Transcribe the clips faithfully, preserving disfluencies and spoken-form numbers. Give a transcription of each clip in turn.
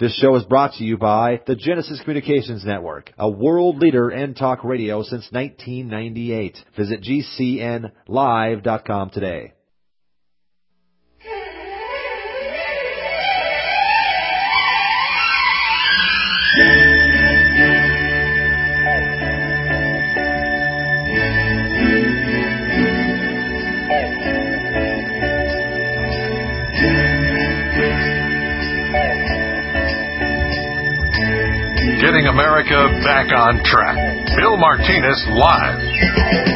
This show is brought to you by the Genesis Communications Network, a world leader in talk radio since nineteen ninety-eight. Visit G C N live dot com today. Getting America back on track. Bill Martinez live.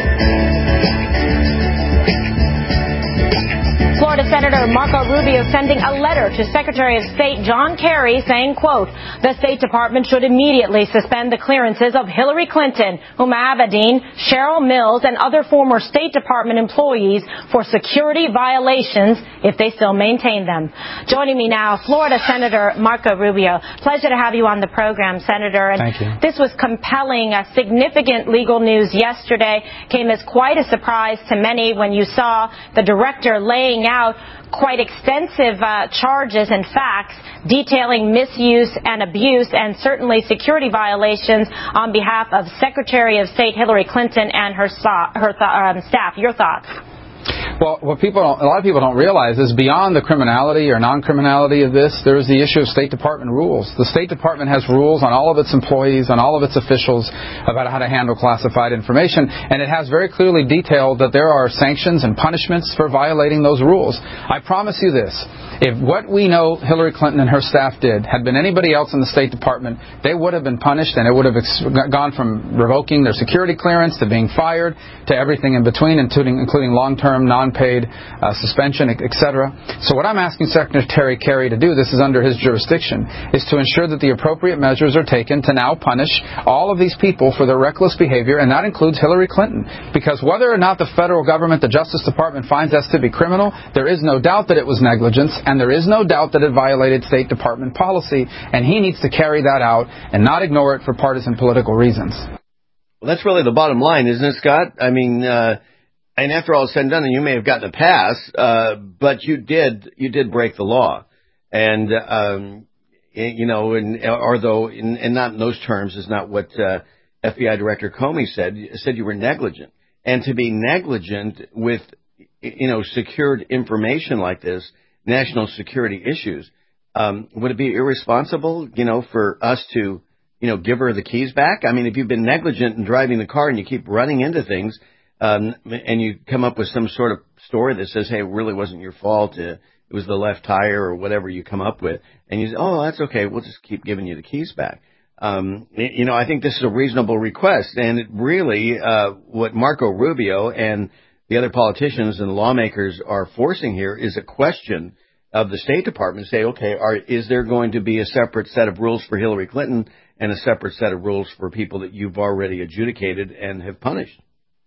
Florida Senator Marco Rubio sending a letter to Secretary of State John Kerry saying, quote, the State Department should immediately suspend the clearances of Hillary Clinton, Huma Abedin, Cheryl Mills, and other former State Department employees for security violations if they still maintain them. Joining me now, Florida Senator Marco Rubio. Pleasure to have you on the program, Senator. And Thank you. This was compelling, uh, significant legal news yesterday. Came as quite a surprise to many when you saw the director laying out quite extensive uh, charges and facts detailing misuse and abuse and certainly security violations on behalf of Secretary of State Hillary Clinton and her, so- her th- um, staff. Your thoughts? Well, what people don't, a lot of people don't realize is beyond the criminality or non-criminality of this, there is the issue of State Department rules. The State Department has rules on all of its employees, on all of its officials about how to handle classified information, and it has very clearly detailed that there are sanctions and punishments for violating those rules. I promise you this. If what we know Hillary Clinton and her staff did had been anybody else in the State Department, they would have been punished, and it would have ex- gone from revoking their security clearance to being fired to everything in between, including, including long-term, non-paid uh, suspension, et cetera. So what I'm asking Secretary Kerry to do, this is under his jurisdiction, is to ensure that the appropriate measures are taken to now punish all of these people for their reckless behavior, and that includes Hillary Clinton. Because whether or not the federal government, the Justice Department, finds us to be criminal, there is no doubt that it was negligence, and there is no doubt that it violated State Department policy, and he needs to carry that out and not ignore it for partisan political reasons. Well, that's really the bottom line, isn't it, Scott? I mean, uh, and after all is said and done, you may have gotten a pass, uh, but you did you did break the law, and um, you know, and although in, and not in those terms is not what uh, F B I Director Comey said. Said you were negligent, and to be negligent with you know secured information like this. National security issues. Um, would it be irresponsible, you know, for us to, you know, give her the keys back? I mean, if you've been negligent in driving the car and you keep running into things, um, and you come up with some sort of story that says, hey, it really wasn't your fault, uh, it was the left tire or whatever you come up with, and you say, oh, that's okay, we'll just keep giving you the keys back. Um, you know, I think this is a reasonable request, and it really, uh, what Marco Rubio and the other politicians and lawmakers are forcing here is a question of the State Department. Say, okay, are, is there going to be a separate set of rules for Hillary Clinton and a separate set of rules for people that you've already adjudicated and have punished?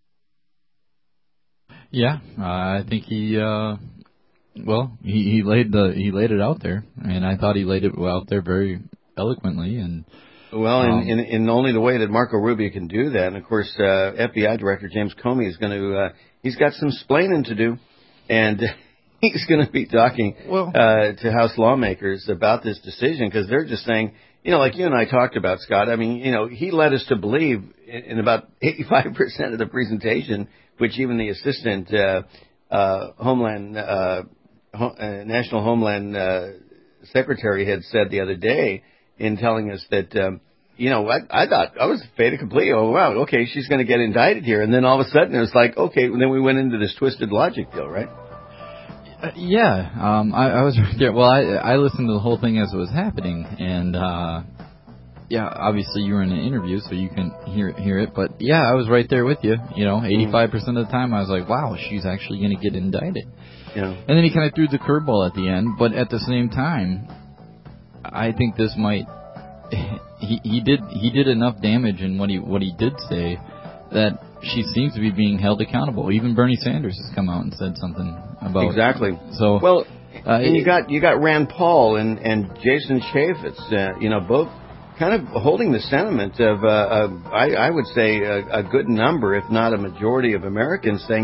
Yeah, uh, I think he, uh, well, he, he laid the he laid it out there, and I thought he laid it out there very eloquently and. Well, in, um, in, in only the way that Marco Rubio can do that, and of course, uh, F B I Director James Comey is going to, uh, he's got some splaining to do, and he's going to be talking well, uh, to House lawmakers about this decision, because they're just saying, you know, like you and I talked about, Scott, I mean, you know, he led us to believe in, in about eighty-five percent of the presentation, which even the Assistant uh, uh, Homeland, uh, Ho- uh, National Homeland uh, Secretary had said the other day, in telling us that, um, you know, I, I thought I was fait accompli. Oh, wow, okay, she's going to get indicted here. And then all of a sudden it was like, okay, and then we went into this twisted logic deal, right? Uh, yeah, um, I, I was yeah, well, I, I listened to the whole thing as it was happening. And, uh, yeah, obviously you were in an interview, so you can hear, hear it. But, yeah, I was right there with you. You know, eighty-five percent of the time I was like, wow, she's actually going to get indicted. Yeah. And then he kind of threw the curveball at the end. But at the same time, I think this might he he did he did enough damage in what he what he did say that she seems to be being held accountable. Even Bernie Sanders has come out and said something about exactly. It. So well, uh, and you got you got Rand Paul and and Jason Chaffetz, uh, you know, both kind of holding the sentiment of uh, uh, I, I would say a, a good number, if not a majority of Americans saying,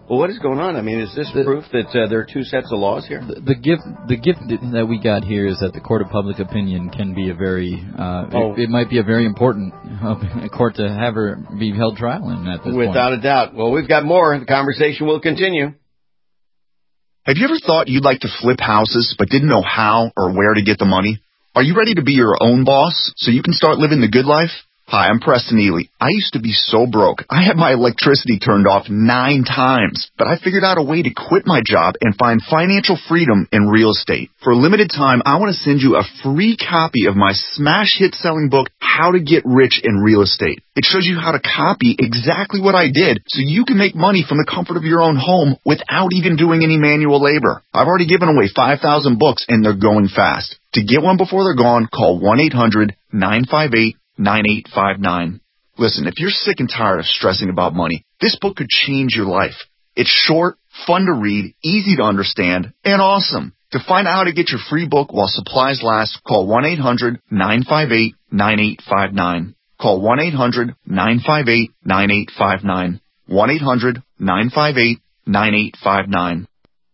Well, what is going on? I mean, is this the, proof that uh, there are two sets of laws here? The, the gift, the gift that we got here is that the court of public opinion can be a very, uh, oh. it, it might be a very important uh, court to have her be held trial in at this Without point. Without a doubt. Well, we've got more. The conversation will continue. Have you ever thought you'd like to flip houses but didn't know how or where to get the money? Are you ready to be your own boss so you can start living the good life? Hi, I'm Preston Ely. I used to be so broke. I had my electricity turned off nine times, but I figured out a way to quit my job and find financial freedom in real estate. For a limited time, I want to send you a free copy of my smash hit selling book, How to Get Rich in Real Estate. It shows you how to copy exactly what I did so you can make money from the comfort of your own home without even doing any manual labor. I've already given away five thousand books and they're going fast. To get one before they're gone, call one eight hundred nine five eight nine eight five nine. Listen, if you're sick and tired of stressing about money, this book could change your life. It's short, fun to read, easy to understand, and awesome. To find out how to get your free book while supplies last, call one eight hundred nine five eight nine eight five nine. Call one eight hundred nine five eight nine eight five nine. one eight hundred nine five eight nine eight five nine.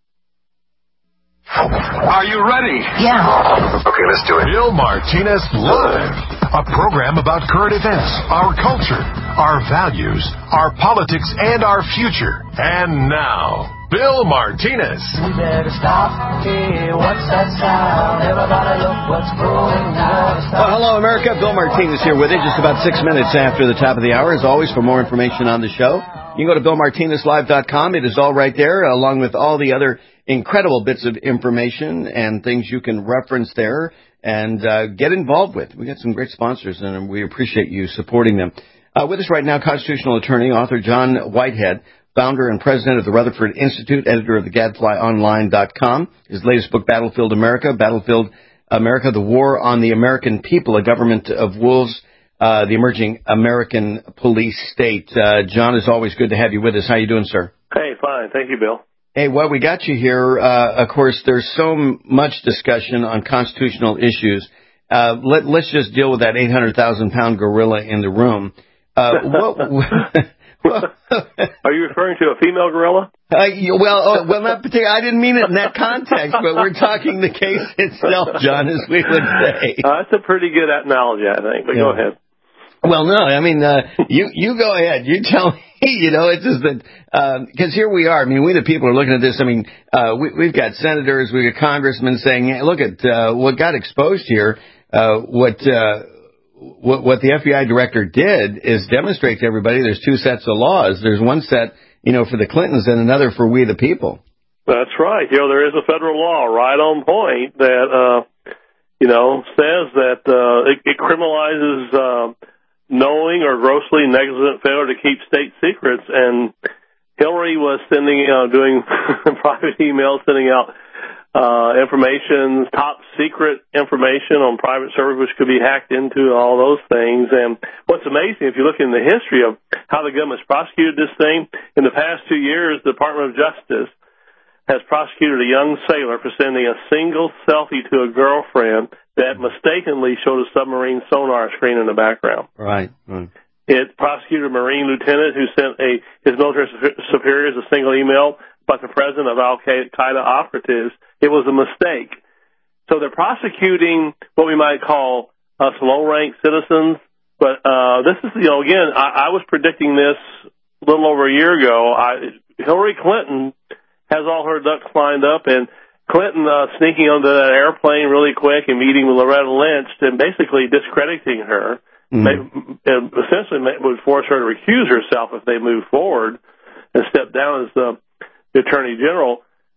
Are you ready? Yeah. Okay, let's do it. Bill Martinez Live, a program about current events, our culture, our values, our politics, and our future. And now, Bill Martinez. We better stop. Hey, what's that sound? Everybody look what's going on. Well, hello, America. Bill Martinez here with you just about six minutes after the top of the hour. As always, for more information on the show, you can go to bill martinez live dot com. It is all right there, along with all the other incredible bits of information and things you can reference there and uh, get involved with. We got some great sponsors, and we appreciate you supporting them. Uh, with us right now, constitutional attorney, author John Whitehead, founder and president of the Rutherford Institute, editor of the gadfly online dot com. His latest book, Battlefield America, Battlefield America, The War on the American People, A Government of Wolves, uh, the Emerging American Police State. Uh, John, it's always good to have you with us. How you doing, sir? Hey, fine. Thank you, Bill. Hey, well, we got you here. Uh, of course, there's so much discussion on constitutional issues. Uh, let, let's just deal with that eight hundred thousand pound gorilla in the room. Uh, what, Are you referring to a female gorilla? Uh, well, oh, well, not particularly. I didn't mean it in that context, but we're talking the case itself, John, as we would say. Uh, that's a pretty good analogy, I think, but yeah. Go ahead. Well, no, I mean, uh, you, you go ahead. You tell me, you know, it's just that, because um, here we are. I mean, we the people are looking at this. I mean, uh, we, we've got senators, we've got congressmen saying, hey, look at uh, what got exposed here. Uh, what, uh, what, what the F B I director did is demonstrate to everybody there's two sets of laws. There's one set, you know, for the Clintons and another for we the people. That's right. You know, there is a federal law right on point that, uh, you know, says that uh, it, it criminalizes uh, knowing or grossly negligent failure to keep state secrets. And Hillary was sending, uh, doing private emails, sending out uh, information, top secret information on private servers, which could be hacked into, all those things. And what's amazing, if you look in the history of how the government's prosecuted this thing, in the past two years, the Department of Justice has prosecuted a young sailor for sending a single selfie to a girlfriend that mistakenly showed a submarine sonar screen in the background. Right. right. It prosecuted a Marine lieutenant who sent a his military superiors a single email about the president of Al-Qaeda operatives. It was a mistake. So they're prosecuting what we might call us low-ranked citizens. But uh, this is, you know, again, I, I was predicting this a little over a year ago. I, Hillary Clinton has all her ducks lined up, and Clinton uh, sneaking onto that airplane really quick and meeting with Loretta Lynch and basically discrediting her, mm. may, essentially may, would force her to recuse herself if they move forward and step down as the, the Attorney General.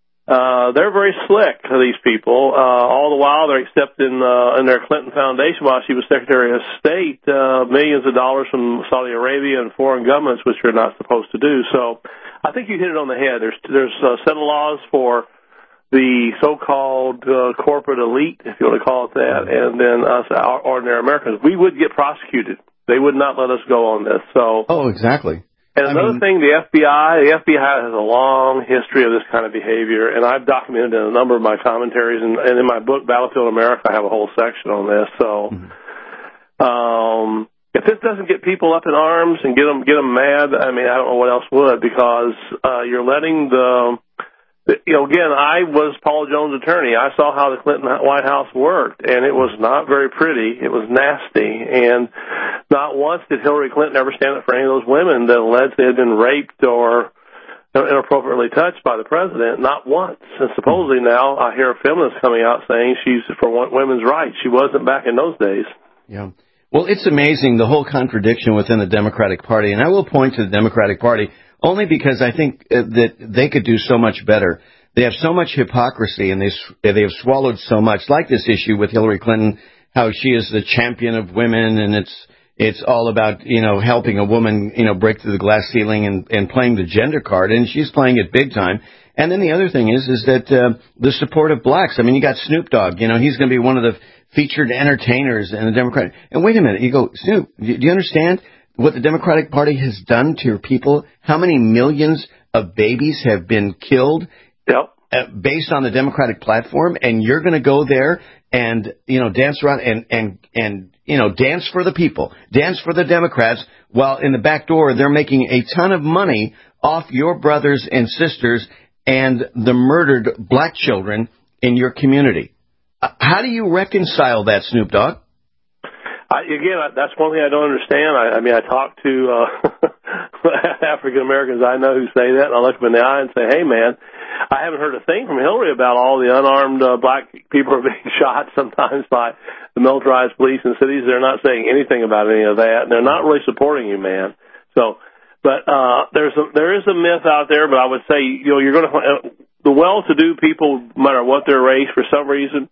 Uh, they're very slick, these people. Uh, all the while they're accepting uh, in their Clinton Foundation while she was Secretary of State uh, millions of dollars from Saudi Arabia and foreign governments, which they're not supposed to do. So I think you hit it on the head. There's there's a set of laws for the so-called uh, corporate elite, if you want to call it that, and then us ordinary Americans. We would get prosecuted. They would not let us go on this. So. Oh, exactly. And another I mean, thing, the F B I, the F B I has a long history of this kind of behavior, and I've documented in a number of my commentaries, and, and in my book, Battlefield America, I have a whole section on this. So, mm-hmm. um, if this doesn't get people up in arms and get them get them mad, I mean, I don't know what else would, because uh, you're letting the, the, you know, again, I was Paul Jones' attorney. I saw how the Clinton White House worked, and it was not very pretty. It was nasty, and not once did Hillary Clinton ever stand up for any of those women that alleged they had been raped or inappropriately touched by the president. Not once. And supposedly now I hear a feminist coming out saying she's for women's rights. She wasn't back in those days. Yeah. Well, it's amazing, the whole contradiction within the Democratic Party. And I will point to the Democratic Party only because I think that they could do so much better. They have so much hypocrisy, and they they have swallowed so much, like this issue with Hillary Clinton, how she is the champion of women, and it's it's all about, you know, helping a woman, you know, break through the glass ceiling and, and playing the gender card, and she's playing it big time. And then the other thing is, is that uh, the support of blacks. I mean, you got Snoop Dogg, you know, he's going to be one of the featured entertainers in the Democratic. And wait a minute, you go, Snoop, do you understand what the Democratic Party has done to your people? How many millions of babies have been killed? Yep. Uh, based on the Democratic platform, and you're going to go there and, you know, dance around and, and, and, you know, dance for the people, dance for the Democrats, while in the back door they're making a ton of money off your brothers and sisters and the murdered black children in your community. Uh, how do you reconcile that, Snoop Dogg? I, again, that's one thing I don't understand. I, I mean, I talk to uh, African Americans I know who say that, and I look them in the eye and say, hey, man, I haven't heard a thing from Hillary about all the unarmed uh, black people are being shot sometimes by the militarized police in cities. They're not saying anything about any of that, and they're not really supporting you, man. So, but uh, there's a, there is a myth out there, but I would say, you know, you're going to uh, the well-to-do people, no matter what their race, for some reason,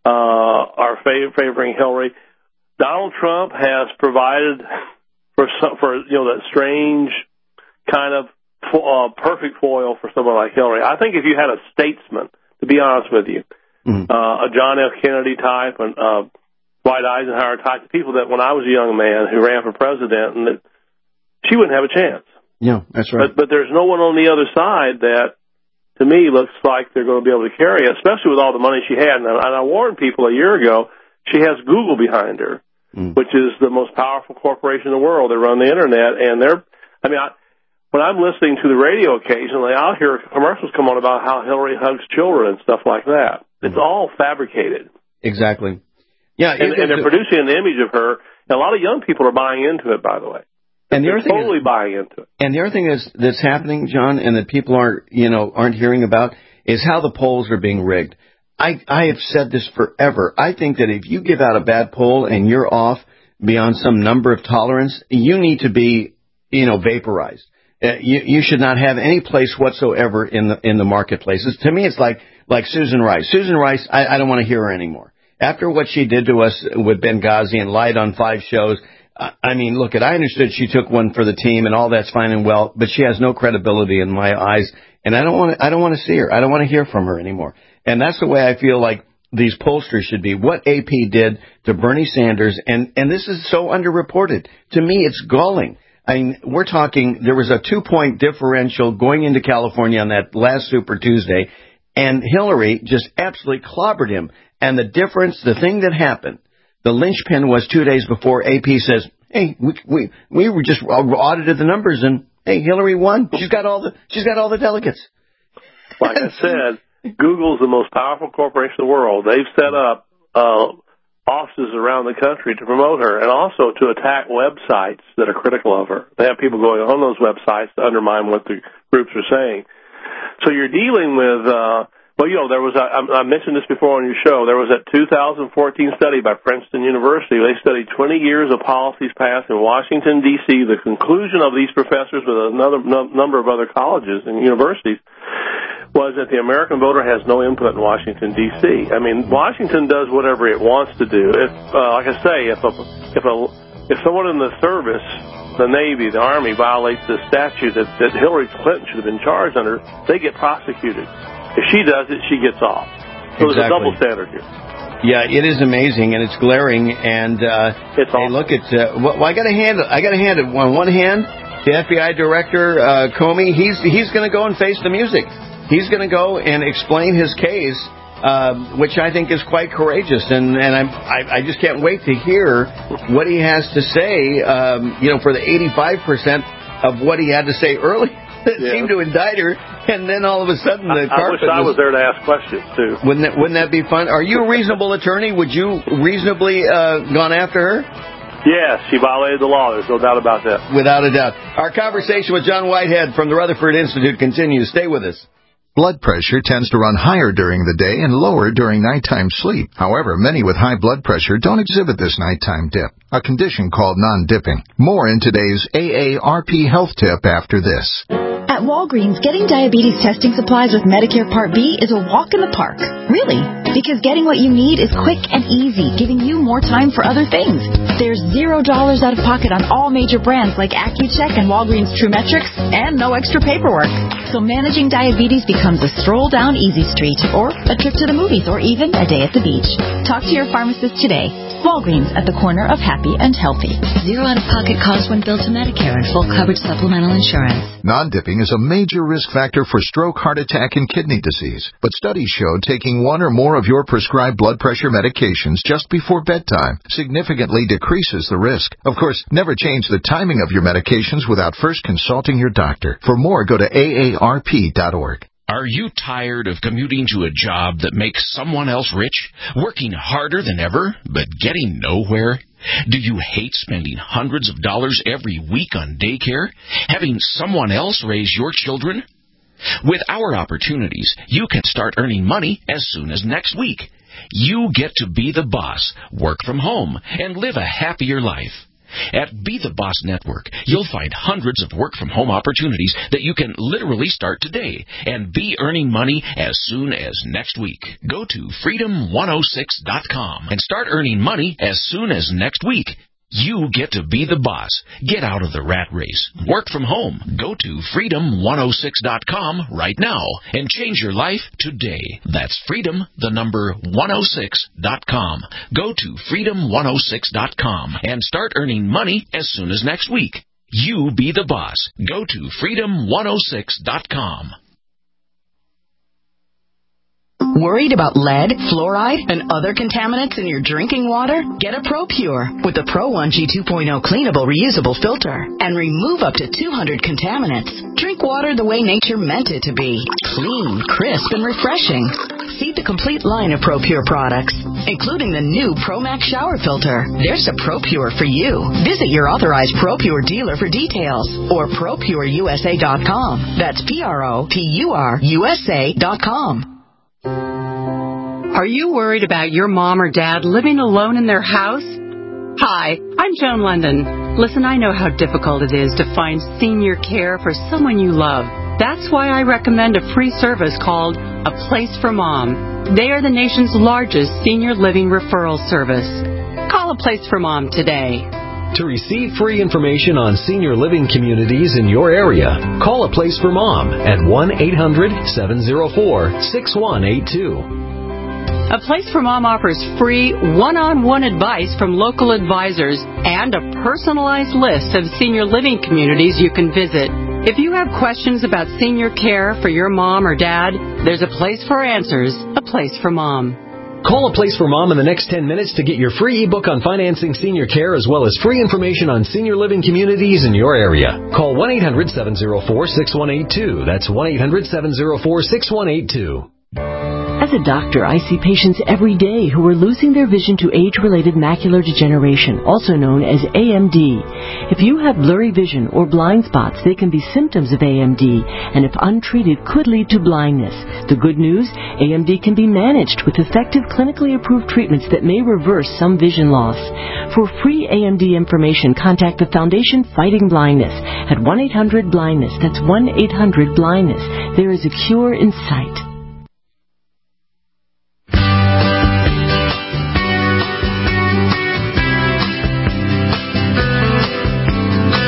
uh, are fav- favoring Hillary. Donald Trump has provided for some, for you know that strange kind of uh, perfect foil for someone like Hillary. I think if you had a statesman, to be honest with you, mm-hmm. uh, a John F. Kennedy type, and uh, Dwight Eisenhower type, people that when I was a young man who ran for president, and that she wouldn't have a chance. Yeah, that's right. But, but there's no one on the other side that, to me, looks like they're going to be able to carry it, especially with all the money she had. And I, and I warned people a year ago, she has Google behind her. Mm. Which is the most powerful corporation in the world. They run the internet, and they're, I mean, I, when I'm listening to the radio occasionally, I'll hear commercials come on about how Hillary hugs children and stuff like that. It's mm. all fabricated. Exactly. Yeah. And, and they're producing an image of her, and a lot of young people are buying into it, by the way. And the they're other thing totally is, buying into it. And the other thing is, that's happening, John, and that people aren't, you know, aren't hearing about, is how the polls are being rigged. I, I have said this forever. I think that if you give out a bad poll and you're off beyond some number of tolerance, you need to be, you know, vaporized. Uh, you, you should not have any place whatsoever in the in the marketplaces. To me, it's like like Susan Rice. Susan Rice, I, I don't want to hear her anymore. After what she did to us with Benghazi and lied on five shows, uh, I mean, look, at I understood she took one for the team and all that's fine and well, but she has no credibility in my eyes, and I don't want to I don't want to see her. I don't want to hear from her anymore. And that's the way I feel like these pollsters should be. What A P did to Bernie Sanders, and, and this is so underreported. To me, it's galling. I mean, we're talking, there was a two-point differential going into California on that last Super Tuesday, and Hillary just absolutely clobbered him. And the difference, the thing that happened, the linchpin was two days before A P says, hey, we we, we were just audited the numbers, and, hey, Hillary won. She's got all the she's got all the delegates. Like I said, Google's the most powerful corporation in the world. They've set up uh, offices around the country to promote her and also to attack websites that are critical of her. They have people going on those websites to undermine what the groups are saying. So you're dealing with, uh, well, you know, there was, a, I, I mentioned this before on your show, there was that two thousand fourteen study by Princeton University. They studied twenty years of policies passed in Washington, D C The conclusion of these professors with another n- number of other colleges and universities was that the American voter has no input in Washington, D C I mean, Washington does whatever it wants to do. If, uh, like I say, if a, if a, if someone in the service, the Navy, the Army, violates the statute that, that Hillary Clinton should have been charged under, they get prosecuted. If she does it, she gets off. So exactly. There's a double standard here. Yeah, it is amazing, and it's glaring. And uh, it's hey, look at. Uh, well, I got to hand it. I got to hand it. On one hand, the F B I director uh, Comey, he's he's going to go and face the music. He's going to go and explain his case um, which I think is quite courageous. And, and I'm, I, I just can't wait to hear what he has to say, um, you know, for the eighty-five percent of what he had to say earlier that yeah. seemed to indict her. And then all of a sudden the I, carpet I wish I was, was there to ask questions, too. Wouldn't that, wouldn't that be fun? Are you a reasonable attorney? Would you reasonably uh, gone after her? Yes, she violated the law. There's no doubt about that. Without a doubt. Our conversation with John Whitehead from the Rutherford Institute continues. Stay with us. Blood pressure tends to run higher during the day and lower during nighttime sleep. However, many with high blood pressure don't exhibit this nighttime dip, a condition called non-dipping. More in today's A A R P health tip after this. At Walgreens, getting diabetes testing supplies with Medicare Part B is a walk in the park. Really, because getting what you need is quick and easy, giving you more time for other things. There's zero dollars out of pocket on all major brands like Accu-Check and Walgreens TrueMetrics, and no extra paperwork. So managing diabetes becomes a stroll down Easy Street, or a trip to the movies, or even a day at the beach. Talk to your pharmacist today. Walgreens, at the corner of happy and healthy. Zero out-of-pocket cost when billed to Medicare and full coverage supplemental insurance. Non-dipping is a major risk factor for stroke, heart attack, and kidney disease. But studies show taking one or more of your prescribed blood pressure medications just before bedtime significantly decreases the risk. Of course, never change the timing of your medications without first consulting your doctor. For more, go to A A R P dot org. Are you tired of commuting to a job that makes someone else rich, working harder than ever, but getting nowhere? Do you hate spending hundreds of dollars every week on daycare, having someone else raise your children? With our opportunities, you can start earning money as soon as next week. You get to be the boss, work from home, and live a happier life. At Be the Boss Network, you'll find hundreds of work-from-home opportunities that you can literally start today and be earning money as soon as next week. Go to freedom one oh six dot com and start earning money as soon as next week. You get to be the boss. Get out of the rat race. Work from home. Go to freedom one oh six dot com right now and change your life today. That's freedom, the number one oh six dot com. Go to freedom one oh six dot com and start earning money as soon as next week. You be the boss. Go to freedom one oh six dot com. Worried about lead, fluoride, and other contaminants in your drinking water? Get a ProPure with the Pro one G two point oh cleanable reusable filter and remove up to two hundred contaminants. Drink water the way nature meant it to be. Clean, crisp, and refreshing. See the complete line of ProPure products, including the new ProMax shower filter. There's a ProPure for you. Visit your authorized ProPure dealer for details or pro pure U S A dot com. That's P R O P U R U S A dot com. Are you worried about your mom or dad living alone in their house? Hi, I'm Joan London. Listen, I know how difficult it is to find senior care for someone you love. That's why I recommend a free service called A Place for Mom. They are the nation's largest senior living referral service. Call A Place for Mom today. To receive free information on senior living communities in your area, call A Place for Mom at one eight hundred seven oh four six one eight two. A Place for Mom offers free one-on-one advice from local advisors and a personalized list of senior living communities you can visit. If you have questions about senior care for your mom or dad, there's a place for answers, A Place for Mom. Call A Place for Mom in the next ten minutes to get your free ebook on financing senior care as well as free information on senior living communities in your area. Call one eight hundred seven oh four six one eight two. That's one eight hundred seven oh four six one eight two. As a doctor, I see patients every day who are losing their vision to age-related macular degeneration, also known as A M D. If you have blurry vision or blind spots, they can be symptoms of A M D, and if untreated, could lead to blindness. The good news, A M D can be managed with effective clinically approved treatments that may reverse some vision loss. For free A M D information, contact the Foundation Fighting Blindness at one eight hundred blindness. That's one eight hundred blindness. There is a cure in sight.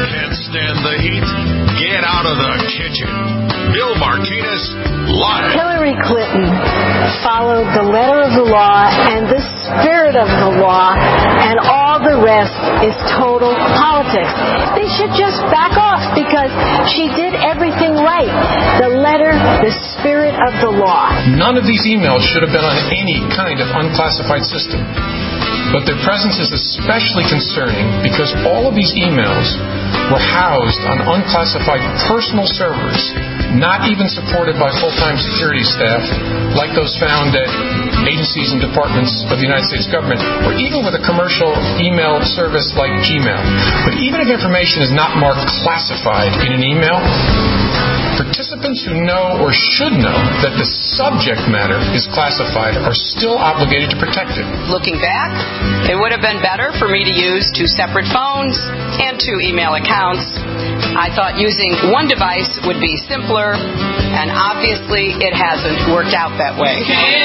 Bill Martinez, live. Hillary Hillary Clinton followed the letter of the law and the spirit of the law, and all the rest is total politics. They should just back off because she did everything right. The letter, the spirit of the law. None of these emails should have been on any kind of unclassified system. But their presence is especially concerning because all of these emails were housed on unclassified personal servers, not even supported by full-time security staff like those found at agencies and departments of the United States government, or even with a commercial email service like Gmail. But even if information is not marked classified in an email, participants who know or should know that the subject matter is classified are still obligated to protect it. Looking back, it would have been better for me to use two separate phones and two email accounts. I thought using one device would be simpler, and obviously it hasn't worked out that way.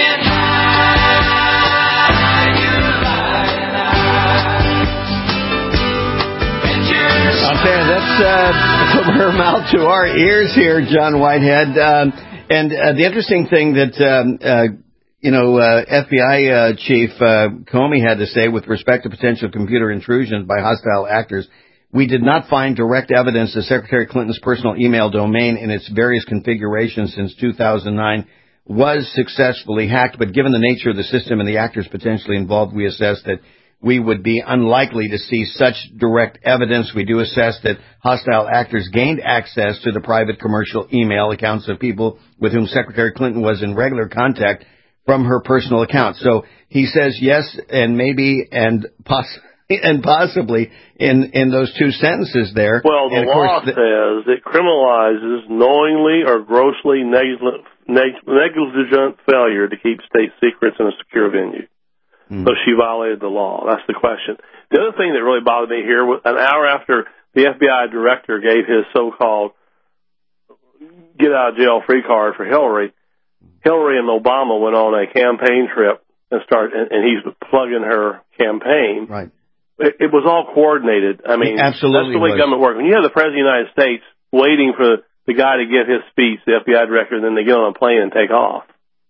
I'll tell you, that's uh, from her mouth to our ears here, John Whitehead. Um, and uh, the interesting thing that, um, uh, you know, uh, F B I uh, Chief uh, Comey had to say with respect to potential computer intrusions by hostile actors, we did not find direct evidence that Secretary Clinton's personal email domain in its various configurations since two thousand nine was successfully hacked. But given the nature of the system and the actors potentially involved, we assessed that we would be unlikely to see such direct evidence. We do assess that hostile actors gained access to the private commercial email accounts of people with whom Secretary Clinton was in regular contact from her personal account. So he says yes and maybe and poss- and possibly in, in those two sentences there. Well, the and of law course, the, says it criminalizes knowingly or grossly negligent, negligent failure to keep state secrets in a secure venue. So she violated the law. That's the question. The other thing that really bothered me here, was an hour after the F B I director gave his so-called get-out-of-jail-free card for Hillary, Hillary and Obama went on a campaign trip and started, and, and he's plugging her campaign. Right. It, it was all coordinated. I mean, absolutely that's the way was. government works. When you have the President of the United States waiting for the guy to give his speech, the F B I director, and then they get on a plane and take off.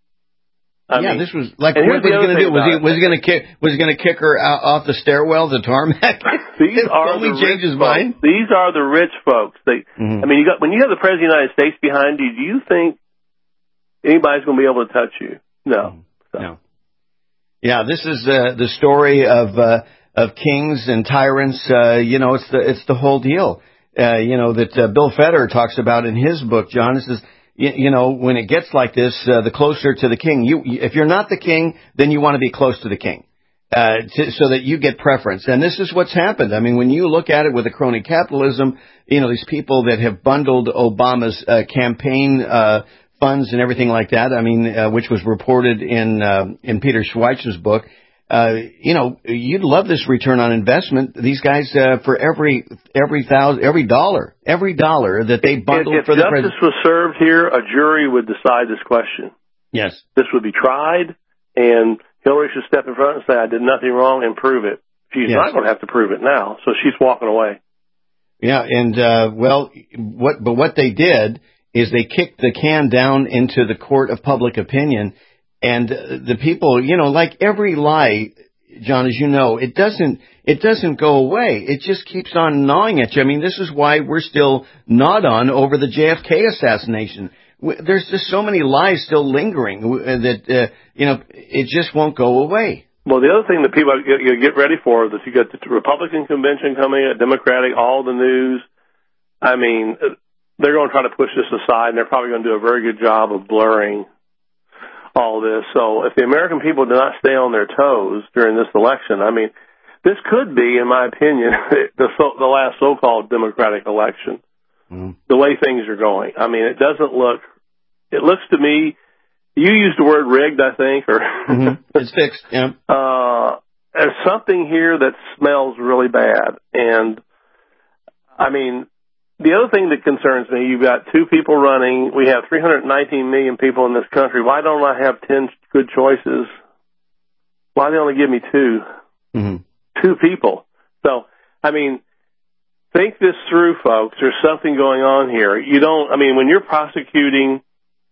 I yeah, mean, this was like what what was he going to do? Was he it. was he going to kick was he going to kick her out, off the stairwell, the tarmac? These are the change rich his mind. folks. These are the rich folks. They, mm-hmm. I mean, you got when you have the President of the United States behind you, do you think anybody's going to be able to touch you? No. So. No. Yeah, this is uh, the story of uh, of kings and tyrants. Uh, you know, it's the it's the whole deal. Uh, you know that uh, Bill Federer talks about in his book, John. This is. You know, when it gets like this, uh, the closer to the king, you, if you're not the king, then you want to be close to the king, uh, to, so that you get preference. And this is what's happened. I mean, when you look at it with the crony capitalism, you know, these people that have bundled Obama's uh, campaign uh, funds and everything like that. I mean, uh, which was reported in uh, in Peter Schweizer's book. Uh, you know, you'd love this return on investment. These guys, uh, for every, every thousand, every dollar, every dollar that they bundled if, for if the justice president. was served here, a jury would decide this question. Yes. This would be tried, and Hillary should step in front and say, I did nothing wrong, and prove it. She's yes. not going to have to prove it now, so she's walking away. Yeah, and, uh, well, what, but what they did is they kicked the can down into the court of public opinion. And the people, you know, like every lie, John, as you know, it doesn't, it doesn't go away. It just keeps on gnawing at you. I mean, this is why we're still gnawed on over the J F K assassination. There's just so many lies still lingering that, uh, you know, it just won't go away. Well, the other thing that people you get ready for is that you got the Republican convention coming, a Democratic, all the news. I mean, they're going to try to push this aside, and they're probably going to do a very good job of blurring all this. So if the American people do not stay on their toes during this election, I mean, this could be, in my opinion, the, so, the last so-called Democratic election, mm. the way things are going. I mean, it doesn't look, it looks to me, you used the word rigged, I think, or mm-hmm. It's fixed, yeah. Uh, there's something here that smells really bad. And, I mean, the other thing that concerns me, you've got two people running. We have three hundred nineteen million people in this country. Why don't I have ten good choices? Why do they only give me two? Mm-hmm. Two people. So, I mean, think this through, folks. There's something going on here. You don't, I mean, when you're prosecuting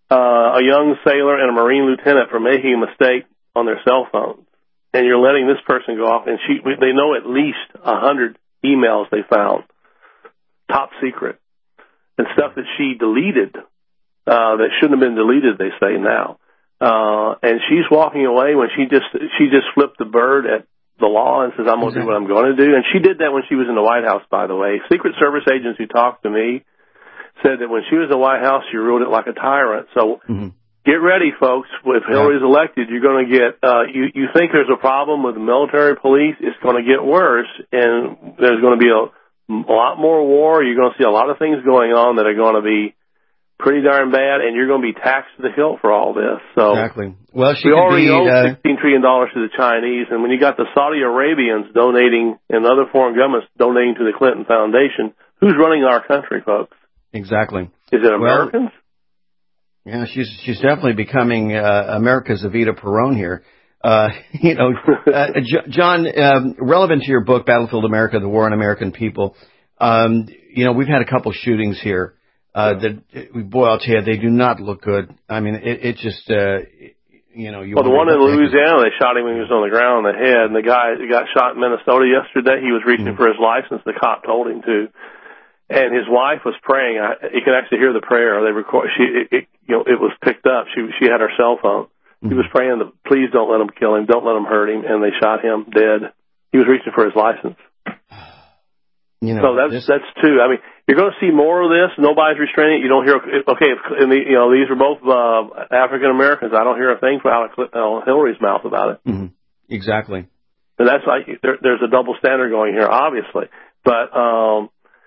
uh, a young sailor and a Marine lieutenant for making a mistake on their cell phones. And you're letting this person go off, and she, they know at least a hundred emails they found, top secret, and stuff that she deleted, uh, that shouldn't have been deleted, they say now. Uh, and she's walking away when she just, she just flipped the bird at the law and says, I'm going to do what I'm going to do. And she did that when she was in the White House, by the way. Secret Service agents who talked to me said that when she was in the White House, she ruled it like a tyrant. So, mm-hmm. Get ready, folks. If Hillary's elected, you're going to get, uh, you, you think there's a problem with the military police, it's going to get worse, and there's going to be a, a lot more war. You're going to see a lot of things going on that are going to be pretty darn bad, and you're going to be taxed to the hilt for all this. So exactly. Well, she we already be, owe uh, sixteen trillion dollars to the Chinese, and when you got the Saudi Arabians donating and other foreign governments donating to the Clinton Foundation, who's running our country, folks? Exactly. Is it Americans? Well, yeah, she's she's definitely becoming uh, America's Evita Peron here. Uh, you know, uh, J- John, um, relevant to your book, Battlefield America: The War on American People. Um, you know, we've had a couple shootings here. Uh, that boy, I'll tell you, they do not look good. I mean, it, it just, uh, you know, you. Well, the one in Louisiana, they shot him when he was on the ground on the head, and the guy who got shot in Minnesota yesterday, he was reaching mm-hmm. for his license. The cop told him to. And his wife was praying. I, you can actually hear the prayer. They record. She, it, it, you know, it was picked up. She, she had her cell phone. Mm-hmm. He was praying that please don't let them kill him, don't let them hurt him, and they shot him dead. He was reaching for his license. You know, so that's this... that's two. I mean, you're going to see more of this. Nobody's restraining it. You don't hear. Okay, if, and the, you know, these are both uh, African Americans. I don't hear a thing out of Hillary's mouth about it. Mm-hmm. Exactly. And that's like there, there's a double standard going here, obviously, but. um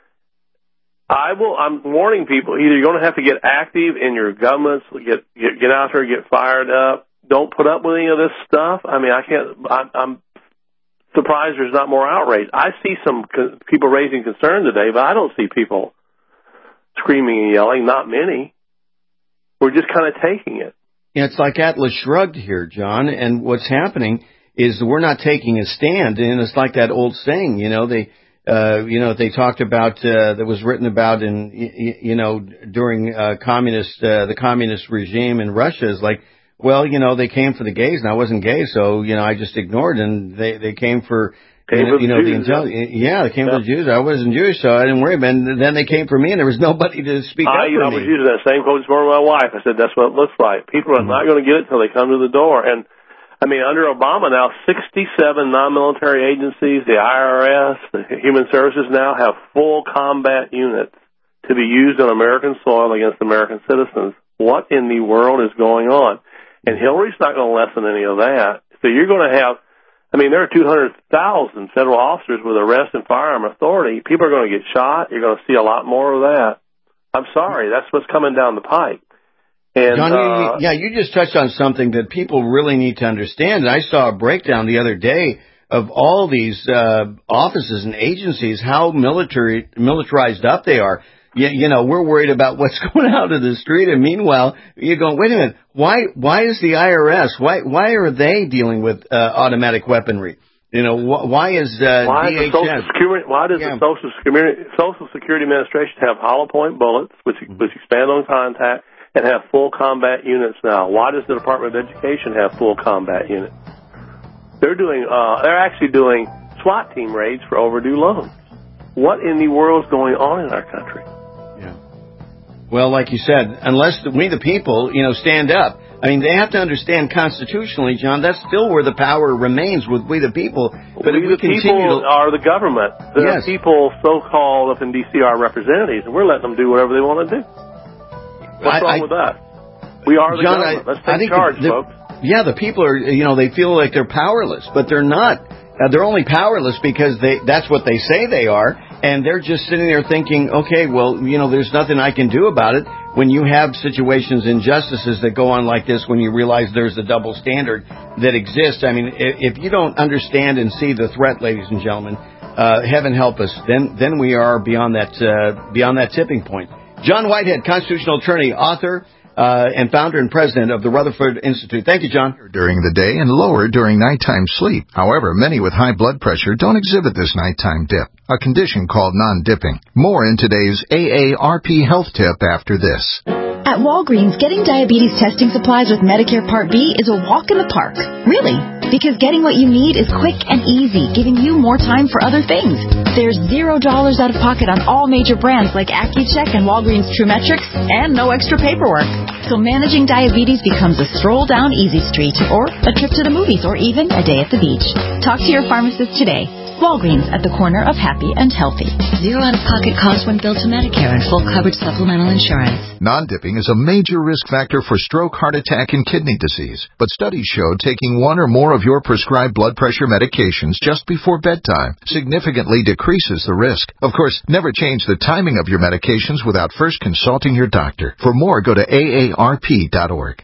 I will. I'm warning people. Either you're going to have to get active in your governments, get get, get out there, get fired up. Don't put up with any of this stuff. I mean, I can't. I, I'm surprised there's not more outrage. I see some co- people raising concern today, but I don't see people screaming and yelling. Not many. We're just kind of taking it. Yeah, it's like Atlas Shrugged here, John. And what's happening is we're not taking a stand, and it's like that old saying, you know, they. Uh, you know, they talked about, uh, that was written about in, you, you know, during, uh, communist, uh, the communist regime in Russia is like, well, you know, they came for the gays and I wasn't gay. So, you know, I just ignored and they, they came for, came you, for you know, Jews, the intelligence. Yeah. they came yeah. for the Jews. I wasn't Jewish, so I didn't worry about it. And then they came for me and there was nobody to speak I, up you for know, me. I was using that same quote this morning with my wife. I said, that's what it looks like. People are mm-hmm. not going to get it until they come to the door. And, I mean, under Obama now, sixty-seven non-military agencies, the I R S, the Human Services now have full combat units to be used on American soil against American citizens. What in the world is going on? And Hillary's not going to lessen any of that. So you're going to have, I mean, there are two hundred thousand federal officers with arrest and firearm authority. People are going to get shot. You're going to see a lot more of that. I'm sorry. That's what's coming down the pike. And, John, uh, you, yeah, you just touched on something that people really need to understand. And I saw a breakdown the other day of all these uh, offices and agencies, how military militarized up they are. You, you know, we're worried about what's going out of the street, and meanwhile, you're going, wait a minute, why why is the I R S, why why are they dealing with uh, automatic weaponry? You know, wh- why is uh, why D H S? Does Social Security, why does yeah. the Social Security, Social Security Administration have hollow point bullets, which, which expand on contact, and have full combat units now? Why does the Department of Education have full combat units? They're doing, uh, they're actually doing SWAT team raids for overdue loans. What in the world is going on in our country? Yeah. Well, like you said, unless the, we the people, you know, stand up. I mean, they have to understand constitutionally, John, that's still where the power remains with we the people. But we if we the continue people to... are the government. The yes. people so-called up in D C are representatives, and we're letting them do whatever they want to do. What's I, wrong I, with that? We are the John, government. I, Let's take I think charge, the, folks. Yeah, the people are, you know, they feel like they're powerless, but they're not. Uh, they're only powerless because they that's what they say they are, and they're just sitting there thinking, okay, well, you know, there's nothing I can do about it. When you have situations, injustices that go on like this, when you realize there's a double standard that exists, I mean, if, if you don't understand and see the threat, ladies and gentlemen, uh, heaven help us, then then we are beyond that uh, beyond that tipping point. John Whitehead, constitutional attorney, author, uh, and founder and president of the Rutherford Institute. Thank you, John. During the day and lower during nighttime sleep. However, many with high blood pressure don't exhibit this nighttime dip, a condition called non-dipping. More in today's A A R P health tip after this. At Walgreens, getting diabetes testing supplies with Medicare Part B is a walk in the park. Really, because getting what you need is quick and easy, giving you more time for other things. There's zero dollars out of pocket on all major brands like AccuCheck and Walgreens TrueMetrics, and no extra paperwork. So managing diabetes becomes a stroll down Easy Street, or a trip to the movies, or even a day at the beach. Talk to your pharmacist today. Walgreens, at the corner of happy and healthy. Zero out-of-pocket cost when billed to Medicare and full coverage supplemental insurance. Non-dipping is a major risk factor for stroke, heart attack, and kidney disease. But studies show taking one or more of your prescribed blood pressure medications just before bedtime significantly decreases the risk. Of course, never change the timing of your medications without first consulting your doctor. For more, go to A A R P dot org.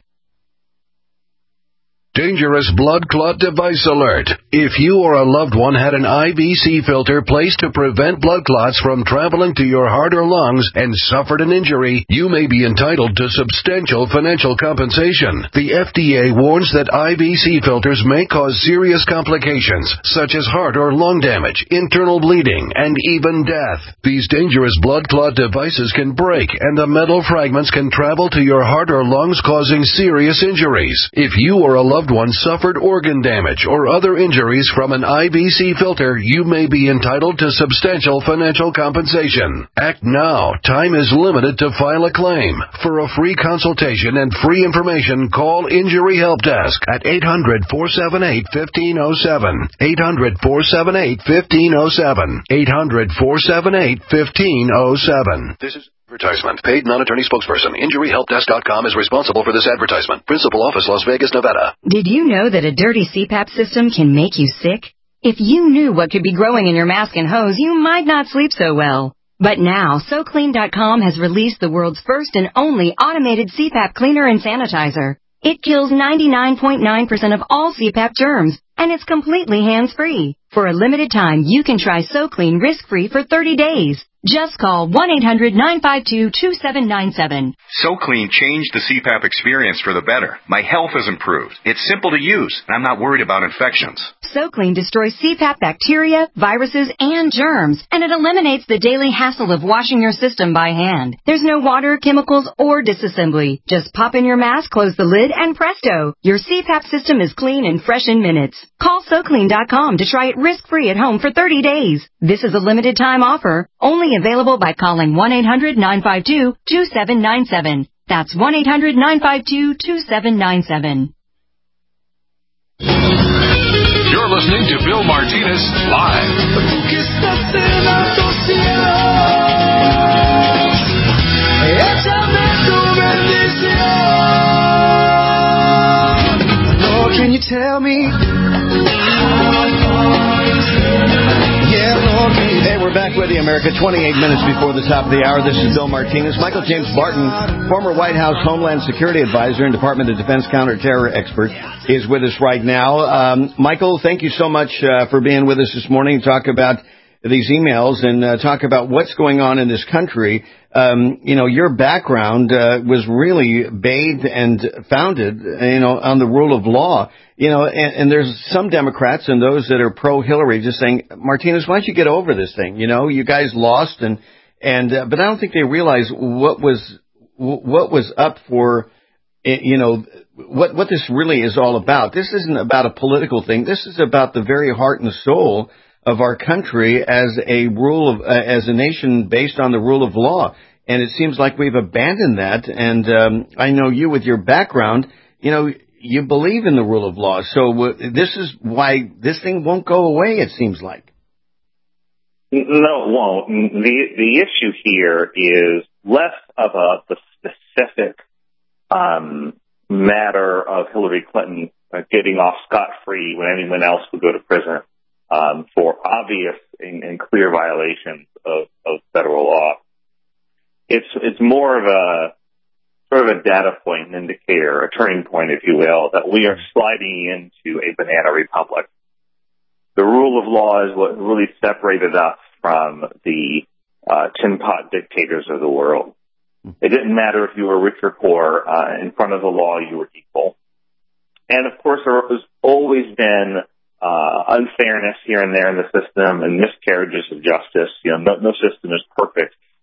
Dangerous blood clot device alert. If you or a loved one had an I V C filter placed to prevent blood clots from traveling to your heart or lungs and suffered an injury, you may be entitled to substantial financial compensation. The F D A warns that I V C filters may cause serious complications, such as heart or lung damage, internal bleeding, and even death. These dangerous blood clot devices can break, and the metal fragments can travel to your heart or lungs, causing serious injuries. If you or a loved one suffered organ damage or other injuries from an I V C filter, you may be entitled to substantial financial compensation. Act now. Time is limited to file a claim. For a free consultation and free information, call Injury Help Desk at eight hundred, four seven eight, one five zero seven. eight hundred, four seven eight, one five zero seven. eight hundred, four seven eight, one five zero seven. This is advertisement. Paid non-attorney spokesperson. Injury Help Desk dot com is responsible for this advertisement. Principal office, Las Vegas, Nevada. Did you know that a dirty C PAP system can make you sick? If you knew what could be growing in your mask and hose, you might not sleep so well. But now, So Clean dot com has released the world's first and only automated C PAP cleaner and sanitizer. It kills ninety-nine point nine percent of all C PAP germs, and it's completely hands-free. For a limited time, you can try So Clean risk-free for thirty days. Just call one eight hundred, nine five two, two seven nine seven. So Clean changed the C PAP experience for the better. My health has improved. It's simple to use, and I'm not worried about infections. So Clean destroys C PAP bacteria, viruses, and germs, and it eliminates the daily hassle of washing your system by hand. There's no water, chemicals, or disassembly. Just pop in your mask, close the lid, and presto! Your C PAP system is clean and fresh in minutes. Call So Clean dot com to try it risk-free at home for thirty days. This is a limited time offer, only available by calling one eight hundred, nine five two, two seven nine seven. That's one eight hundred, nine five two, two seven nine seven. You're listening to Bill Martinez Live. Lord, can you tell me? Yeah, Lord, can you... Hey, we're back with you, America. twenty-eight minutes before the top of the hour. This is Bill Martinez. Michael James Barton, former White House Homeland Security Advisor and Department of Defense counterterror expert, is with us right now. Um, Michael, thank you so much uh, for being with us this morning to talk about these emails and uh, talk about what's going on in this country. Um, you know, your background uh, was really bathed and founded, you know, on the rule of law. You know, and, and there's some Democrats and those that are pro-Hillary just saying, Martinez, why don't you get over this thing? You know, you guys lost, and and uh, but I don't think they realize what was what was up for, you know, what what this really is all about. This isn't about a political thing. This is about the very heart and soul of our country as a rule of uh, as a nation based on the rule of law. And it seems like we've abandoned that. And um, I know you, with your background, you know, you believe in the rule of law. So uh, this is why this thing won't go away, it seems like. No, it won't. The the issue here is less of a the specific um, matter of Hillary Clinton uh, getting off scot-free when anyone else would go to prison um, for obvious and, and clear violations of, of federal law. It's it's more of a sort of a data point, an indicator, a turning point, if you will, that we are sliding into a banana republic. The rule of law is what really separated us from the uh, tin pot dictators of the world. It didn't matter if you were rich or poor. Uh, in front of the law, you were equal. And, of course, there has always been uh, unfairness here and there in the system and miscarriages of justice. You know, no, no system is perfect.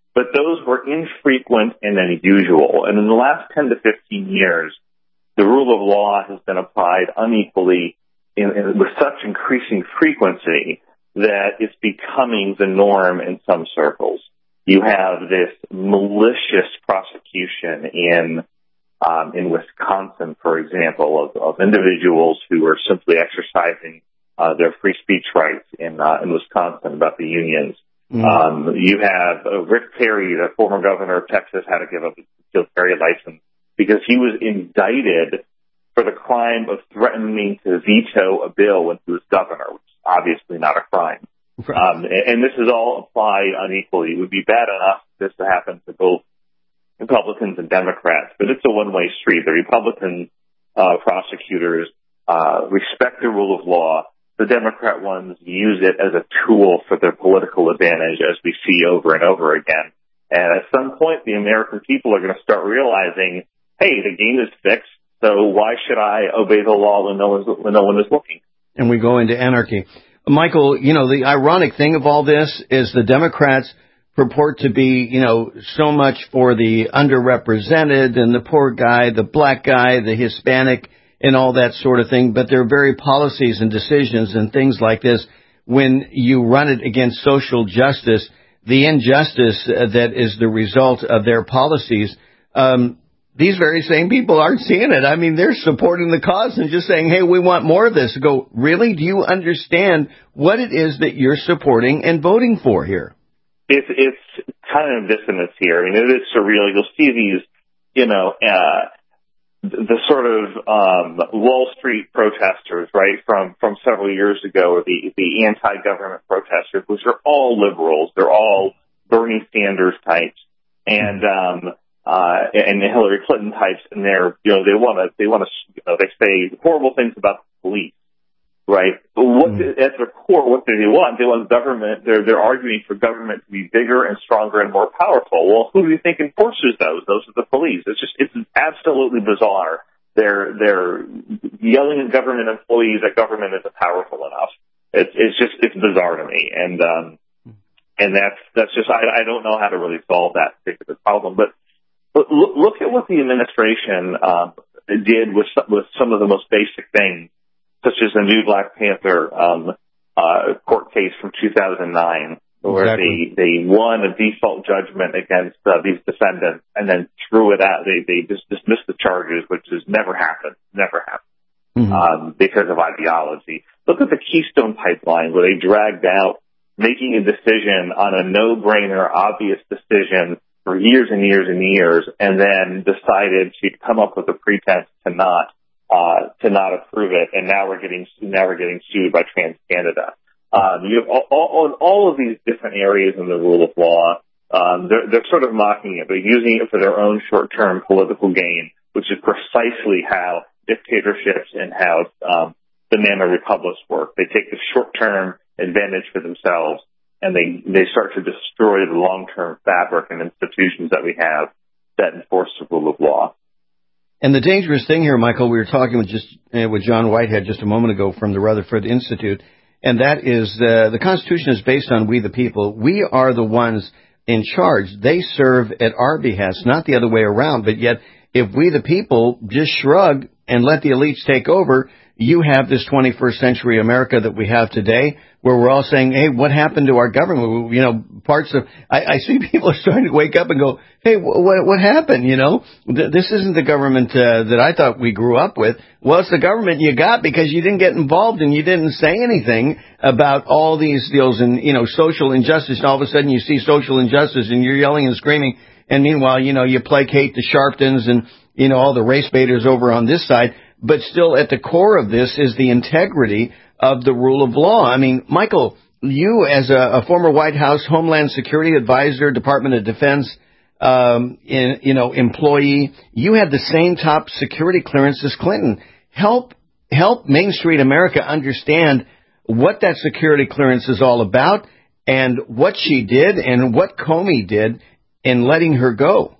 but those were infrequent and unusual. And in the last ten to fifteen years, the rule of law has been applied unequally in, in, with such increasing frequency that it's becoming the norm in some circles. You have this malicious prosecution in um, in Wisconsin, for example, of, of individuals who are simply exercising uh, their free speech rights in uh, in Wisconsin about the unions. Mm. Um, you have uh, Rick Perry, the former governor of Texas, had to give up his concealed carry license because he was indicted for the crime of threatening to veto a bill when he was governor, which is obviously not a crime. Right. Um, and, and this is all applied unequally. It would be bad enough if this to happen to both Republicans and Democrats, but it's a one-way street. The Republican uh, prosecutors uh, respect the rule of law. The Democrat ones use it as a tool for their political advantage, as we see over and over again. And at some point, the American people are going to start realizing, hey, the game is fixed, so why should I obey the law when no one's, when no one is looking? And we go into anarchy. Michael, you know, the ironic thing of all this is the Democrats purport to be, you know, so much for the underrepresented and the poor guy, the black guy, the Hispanic, and all that sort of thing. But their very policies and decisions and things like this, when you run it against social justice, the injustice that is the result of their policies, um, these very same people aren't seeing it. I mean, they're supporting the cause and just saying, hey, we want more of this. Go, really? Do you understand what it is that you're supporting and voting for here? It's, it's kind of dissonance here. I mean, it is surreal. You'll see these, you know, uh, the sort of um, Wall Street protesters, right, from, from several years ago, or the, the anti-government protesters, which are all liberals. They're all Bernie Sanders types. And, um, Uh, and the Hillary Clinton types, and they're, you know, they want to, they want to, you know, they say horrible things about the police, right? But what, mm. at their core, what do they want? They want government, they're, they're arguing for government to be bigger and stronger and more powerful. Well, who do you think enforces those? Those are the police. It's just, it's absolutely bizarre. They're, they're yelling at government employees that government isn't powerful enough. It's, it's just, it's bizarre to me. And, um, and that's, that's just, I, I don't know how to really solve that particular problem, but But look at what the administration uh, did with some, with some of the most basic things, such as the new Black Panther um, uh, court case from two thousand nine, where exactly. they, they won a default judgment against uh, these defendants and then threw it out. They, they just dismissed the charges, which has never happened, never happened, mm-hmm. um, because of ideology. Look at the Keystone Pipeline, where they dragged out making a decision on a no-brainer, obvious decision for years and years and years, and then decided to come up with a pretense to not uh, to not approve it. And now we're getting now we're getting sued by TransCanada. Um, you have all, all, all of these different areas in the rule of law. Um, they're, they're sort of mocking it. They're using it for their own short-term political gain, which is precisely how dictatorships and how um, banana republics work. They take the short-term advantage for themselves, and they, they start to destroy the long-term fabric and institutions that we have that enforce the rule of law. And the dangerous thing here, Michael, we were talking with just uh, with John Whitehead just a moment ago from the Rutherford Institute, and that is uh, the Constitution is based on we the people. We are the ones in charge. They serve at our behest, not the other way around. But yet, if we the people just shrug and let the elites take over, you have this twenty-first century America that we have today, where we're all saying, hey, what happened to our government? You know, parts of, I, I see people are starting to wake up and go, hey, what, what happened? You know, th- this isn't the government uh, that I thought we grew up with. Well, it's the government you got because you didn't get involved and you didn't say anything about all these deals and, you know, social injustice. And all of a sudden you see social injustice and you're yelling and screaming. And meanwhile, you know, you placate the Sharptons and, you know, all the race baiters over on this side. But still at the core of this is the integrity of the rule of law. I mean, Michael, you as a, a former White House Homeland Security Advisor, Department of Defense, um, in, you know, employee, you had the same top security clearance as Clinton. Help, help Main Street America understand what that security clearance is all about and what she did and what Comey did in letting her go.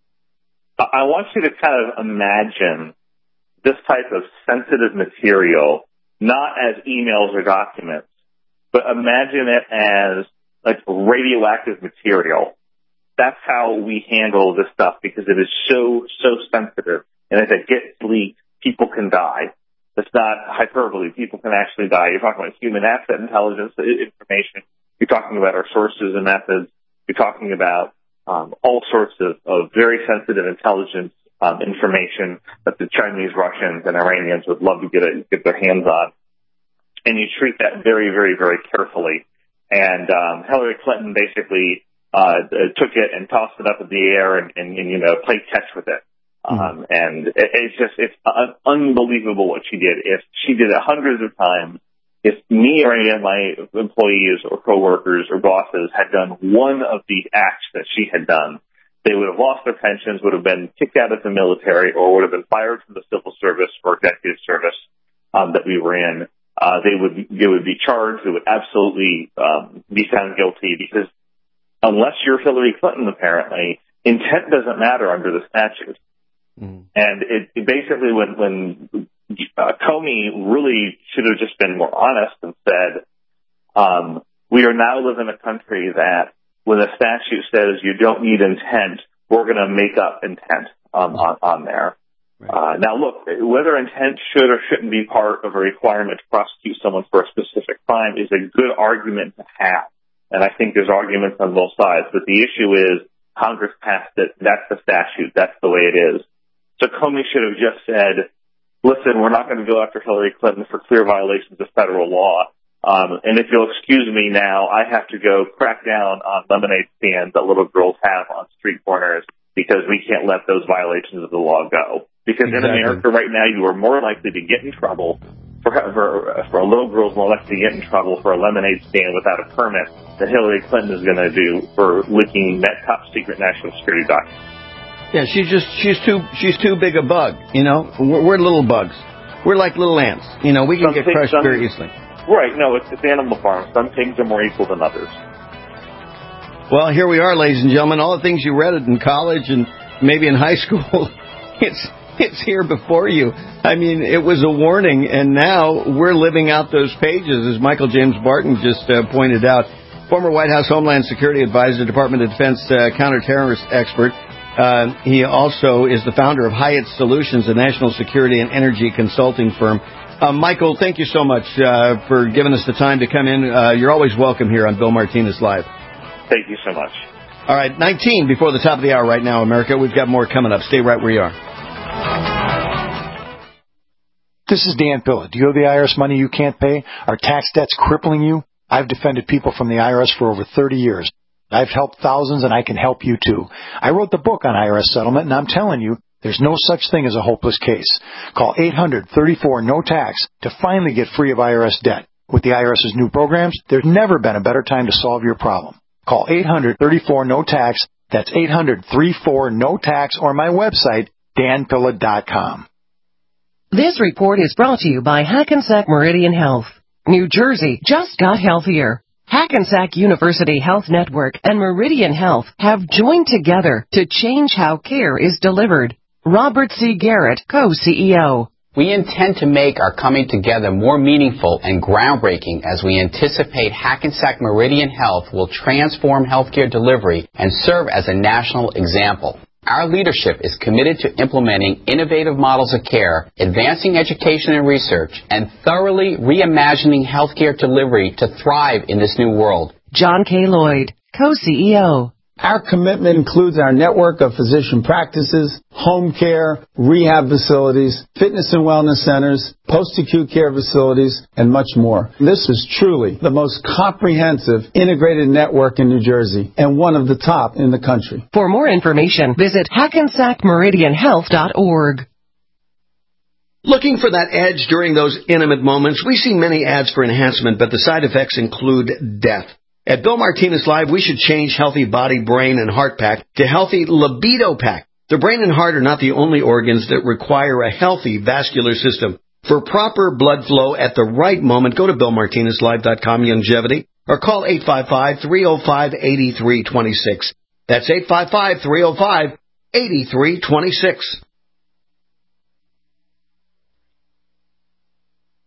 I want you to kind of imagine this type of sensitive material not as emails or documents, but imagine it as like radioactive material That's how we handle this stuff because it is so, so sensitive. And if it gets leaked, people can die. It's not hyperbole. People can actually die. You're talking about human asset intelligence information. You're talking about our sources and methods. You're talking about um, all sorts of, of very sensitive intelligence um, information that the Chinese, Russians, and Iranians would love to get, a, get their hands on. And you treat that very, very, very carefully. And um, Hillary Clinton basically uh, took it and tossed it up in the air and, and, and you know, played catch with it. Um, and it, it's just, it's un- unbelievable what she did. If she did it hundreds of times, if me or any of my employees or coworkers or bosses had done one of the acts that she had done, they would have lost their pensions, would have been kicked out of the military, or would have been fired from the civil service or executive service um, that we were in. Uh, they would they would be charged. They would absolutely um, be found guilty because unless you're Hillary Clinton, apparently, intent doesn't matter under the statute. Mm. And it, it basically, when, when uh, Comey really should have just been more honest and said, um, we are now living in a country that when the statute says you don't need intent, we're going to make up intent um, on, on there. Uh, now, look, whether intent should or shouldn't be part of a requirement to prosecute someone for a specific crime is a good argument to have. And I think there's arguments on both sides. But the issue is Congress passed it. That's the statute. That's the way it is. So Comey should have just said, listen, we're not going to go after Hillary Clinton for clear violations of federal law. Um, and if you'll excuse me now, I have to go crack down on lemonade stands that little girls have on street corners because we can't let those violations of the law go. Because exactly. In America right now, you are more likely to get in trouble for, for for a little girl's more likely to get in trouble for a lemonade stand without a permit than Hillary Clinton is going to do for leaking that top secret national security document. Yeah, she's just she's too she's too big a bug. You know, we're, we're little bugs. We're like little ants. You know, we can some get crushed some, very easily. Right? No, it's, it's Animal Farm. Some pigs are more equal than others. Well, here we are, ladies and gentlemen. All the things you read in college and maybe in high school, it's. It's here before you. I mean, it was a warning, and now we're living out those pages, as Michael James Barton just uh, pointed out. Former White House Homeland Security Advisor, Department of Defense uh, counterterrorist expert. Uh, he also is the founder of Hyatt Solutions, a national security and energy consulting firm. Uh, Michael, thank you so much uh, for giving us the time to come in. Uh, you're always welcome here on Bill Martinez Live. Thank you so much. All right, nineteen before the top of the hour right now, America. We've got more coming up. Stay right where you are. This is Dan Pilla. Do you owe the I R S money you can't pay? Are tax debts crippling you? I've defended people from the I R S for over thirty years. I've helped thousands, and I can help you, too. I wrote the book on I R S settlement, and I'm telling you, there's no such thing as a hopeless case. Call eight hundred, thirty-four, no tax to finally get free of I R S debt. With the IRS's new programs, there's never been a better time to solve your problem. Call eight hundred, thirty-four, no tax. That's eight hundred, thirty-four, no tax, or my website, dan pilla dot com. This report is brought to you by Hackensack Meridian Health. New Jersey just got healthier. Hackensack University Health Network and Meridian Health have joined together to change how care is delivered. Robert C. Garrett, co-C E O. We intend to make our coming together more meaningful and groundbreaking as we anticipate Hackensack Meridian Health will transform healthcare delivery and serve as a national example. Our leadership is committed to implementing innovative models of care, advancing education and research, and thoroughly reimagining healthcare delivery to thrive in this new world. John K. Lloyd, co-C E O. Our commitment includes our network of physician practices, home care, rehab facilities, fitness and wellness centers, post-acute care facilities, and much more. This is truly the most comprehensive integrated network in New Jersey and one of the top in the country. For more information, visit hackensack meridian health dot org. Looking for that edge during those intimate moments? We see many ads for enhancement, but the side effects include death. At Bill Martinez Live, we should change Healthy Body, Brain, and Heart Pack to Healthy Libido Pack. The brain and heart are not the only organs that require a healthy vascular system. For proper blood flow at the right moment, go to bill martinez live dot com Longevity or call eight five five, three oh five, eight three two six. That's eight five five, three oh five, eight three two six.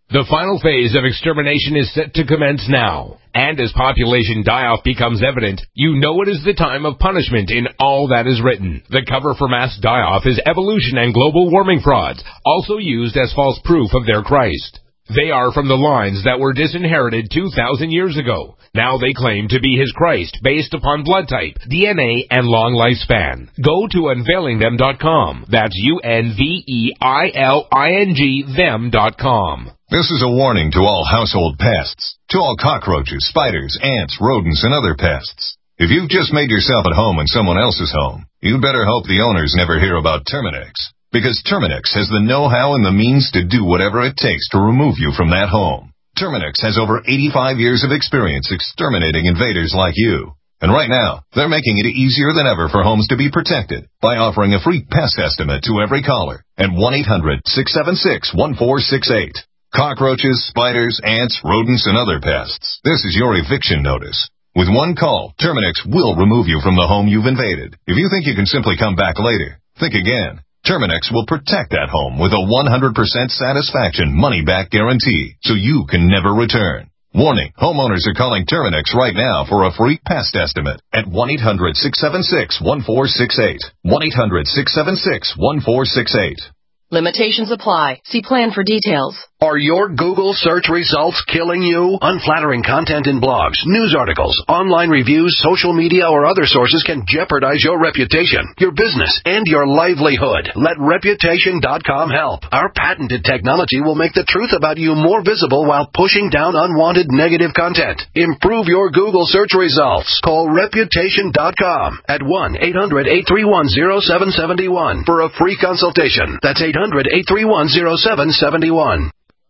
The final phase of extermination is set to commence now. And as population die-off becomes evident, you know it is the time of punishment in all that is written. The cover for mass die-off is evolution and global warming frauds, also used as false proof of their Christ. They are from the lines that were disinherited two thousand years ago. Now they claim to be his Christ based upon blood type, D N A, and long lifespan. Go to unveiling them dot com. That's U N V E I L I N G them dot com. This is a warning to all household pests, to all cockroaches, spiders, ants, rodents, and other pests. If you've just made yourself at home in someone else's home, you'd better hope the owners never hear about Terminex. Because Terminex has the know-how and the means to do whatever it takes to remove you from that home. Terminex has over eighty-five years of experience exterminating invaders like you. And right now, they're making it easier than ever for homes to be protected by offering a free pest estimate to every caller at one eight hundred, six seven six, one four six eight. Cockroaches, spiders, ants, rodents, and other pests. This is your eviction notice. With one call, Terminex will remove you from the home you've invaded. If you think you can simply come back later, think again. Terminex will protect that home with a one hundred percent satisfaction money-back guarantee, so you can never return. Warning, homeowners are calling Terminex right now for a free pest estimate at one eight hundred, six seven six, one four six eight. one eight hundred, six seven six, one four six eight. Limitations apply. See plan for details. Are your Google search results killing you? Unflattering content in blogs, news articles, online reviews, social media, or other sources can jeopardize your reputation, your business, and your livelihood. Let Reputation dot com help. Our patented technology will make the truth about you more visible while pushing down unwanted negative content. Improve your Google search results. Call Reputation dot com at one eight hundred, eight three one, zero seven seven one for a free consultation. That's eight hundred, eight three one, zero seven seven one.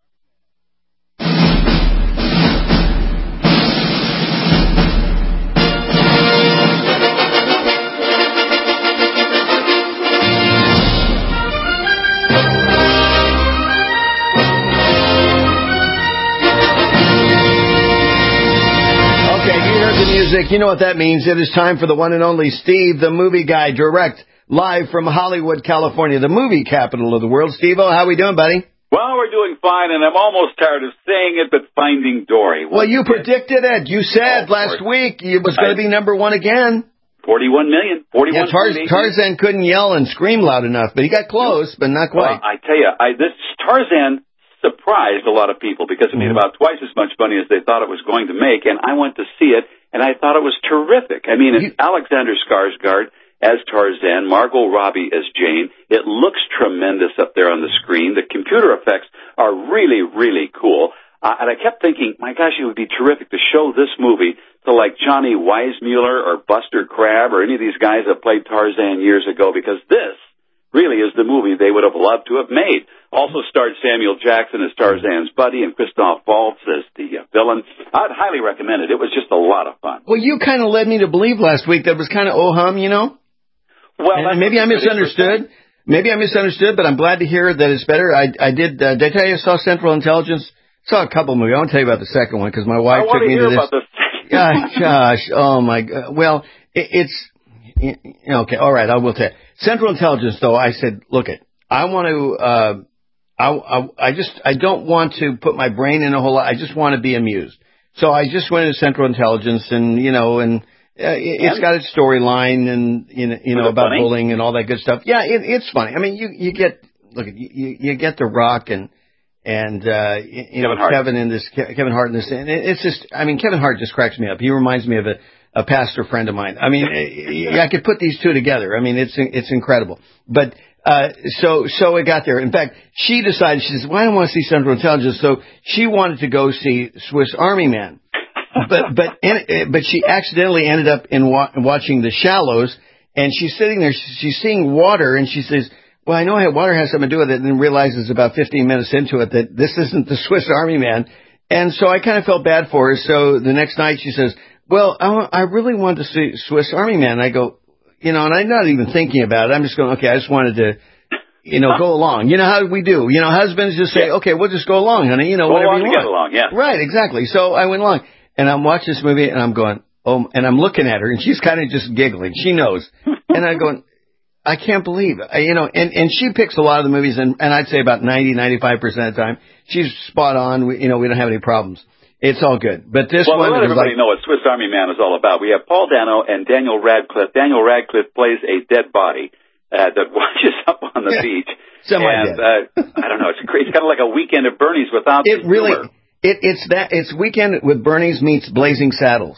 Music, you know what that means. It is time for the one and only Steve, the movie guy, direct live from Hollywood, California, the movie capital of the world. Steve-O, how we doing, buddy? Well, we're doing fine, and I'm almost tired of saying it, but Finding Dory. Well, you predicted it. You said oh, last week it was going to be number one again. forty-one million. forty-one yeah, Tarz- Tarzan couldn't yell and scream loud enough, but he got close, but not quite. Well, I tell you, I, this Tarzan surprised a lot of people because it made mm-hmm. about twice as much money as they thought it was going to make, and I went to see it, and I thought it was terrific. I mean, you, Alexander Skarsgård as Tarzan, Margot Robbie as Jane. It looks tremendous up there on the screen. The computer effects are really, really cool. Uh, and I kept thinking, my gosh, it would be terrific to show this movie to like Johnny Weissmuller or Buster Crabbe or any of these guys that played Tarzan years ago, because this really is the movie they would have loved to have made. Also starred Samuel Jackson as Tarzan's buddy and Christoph Waltz as the uh, villain. I'd highly recommend it. It was just a lot of fun. Well, you kind of led me to believe last week that it was kind of oh-hum, you know? Well, and maybe I misunderstood. Maybe I misunderstood, but I'm glad to hear that it's better. I, I did, uh, did I tell you I saw Central Intelligence? Saw a couple movies. I won't tell you about the second one because my wife I took me to to this. About the second Gosh, gosh, oh my God. Well, it, it's, okay, all right, I will tell you. Central Intelligence, though, I said, look it, I want to, uh, I, I, I just, I don't want to put my brain in a whole lot. I just want to be amused. So I just went into Central Intelligence and, you know, and uh, it, it's got its storyline and, you know, you know about funny? bullying and all that good stuff. Yeah, it, it's funny. I mean, you, you get, look, you, you get The Rock and, and, uh, you Kevin know, Hart. Kevin in this, Kevin Hart in this, and it's just, I mean, Kevin Hart just cracks me up. He reminds me of a, a pastor friend of mine. I mean, I could put these two together. I mean, it's, it's incredible. But, Uh, so, so it got there. In fact, she decided, she says, well, I don't want to see Central Intelligence. So she wanted to go see Swiss Army Man. But, but, but she accidentally ended up in wa- watching The Shallows, and she's sitting there, she's seeing water, and she says, well, I know water has something to do with it, and then realizes about fifteen minutes into it that this isn't the Swiss Army Man. And so I kind of felt bad for her. So the next night she says, well, I, want, I really want to see Swiss Army Man. And I go, you know, and I'm not even thinking about it. I'm just going, okay, I just wanted to, you know, go along. You know how we do. You know, husbands just say, okay, we'll just go along, honey. You know, go whatever along you to want. Get along, yeah. Right, exactly. So I went along, and I'm watching this movie, and I'm going, oh, and I'm looking at her, and she's kind of just giggling. She knows. And I'm going, I can't believe it. You know, and, and she picks a lot of the movies, and, and I'd say about ninety, ninety-five percent of the time, she's spot on. We, you know, we don't have any problems. It's all good. But this well, one... Well, let everybody like, know what Swiss Army Man is all about. We have Paul Dano and Daniel Radcliffe. Daniel Radcliffe plays a dead body uh, that washes up on the yeah, beach. Semi-dead. And, uh, I don't know, it's crazy. It's kind of like a Weekend at Bernie's without it the really, humor. It, it's that. It's Weekend with Bernie's meets Blazing Saddles.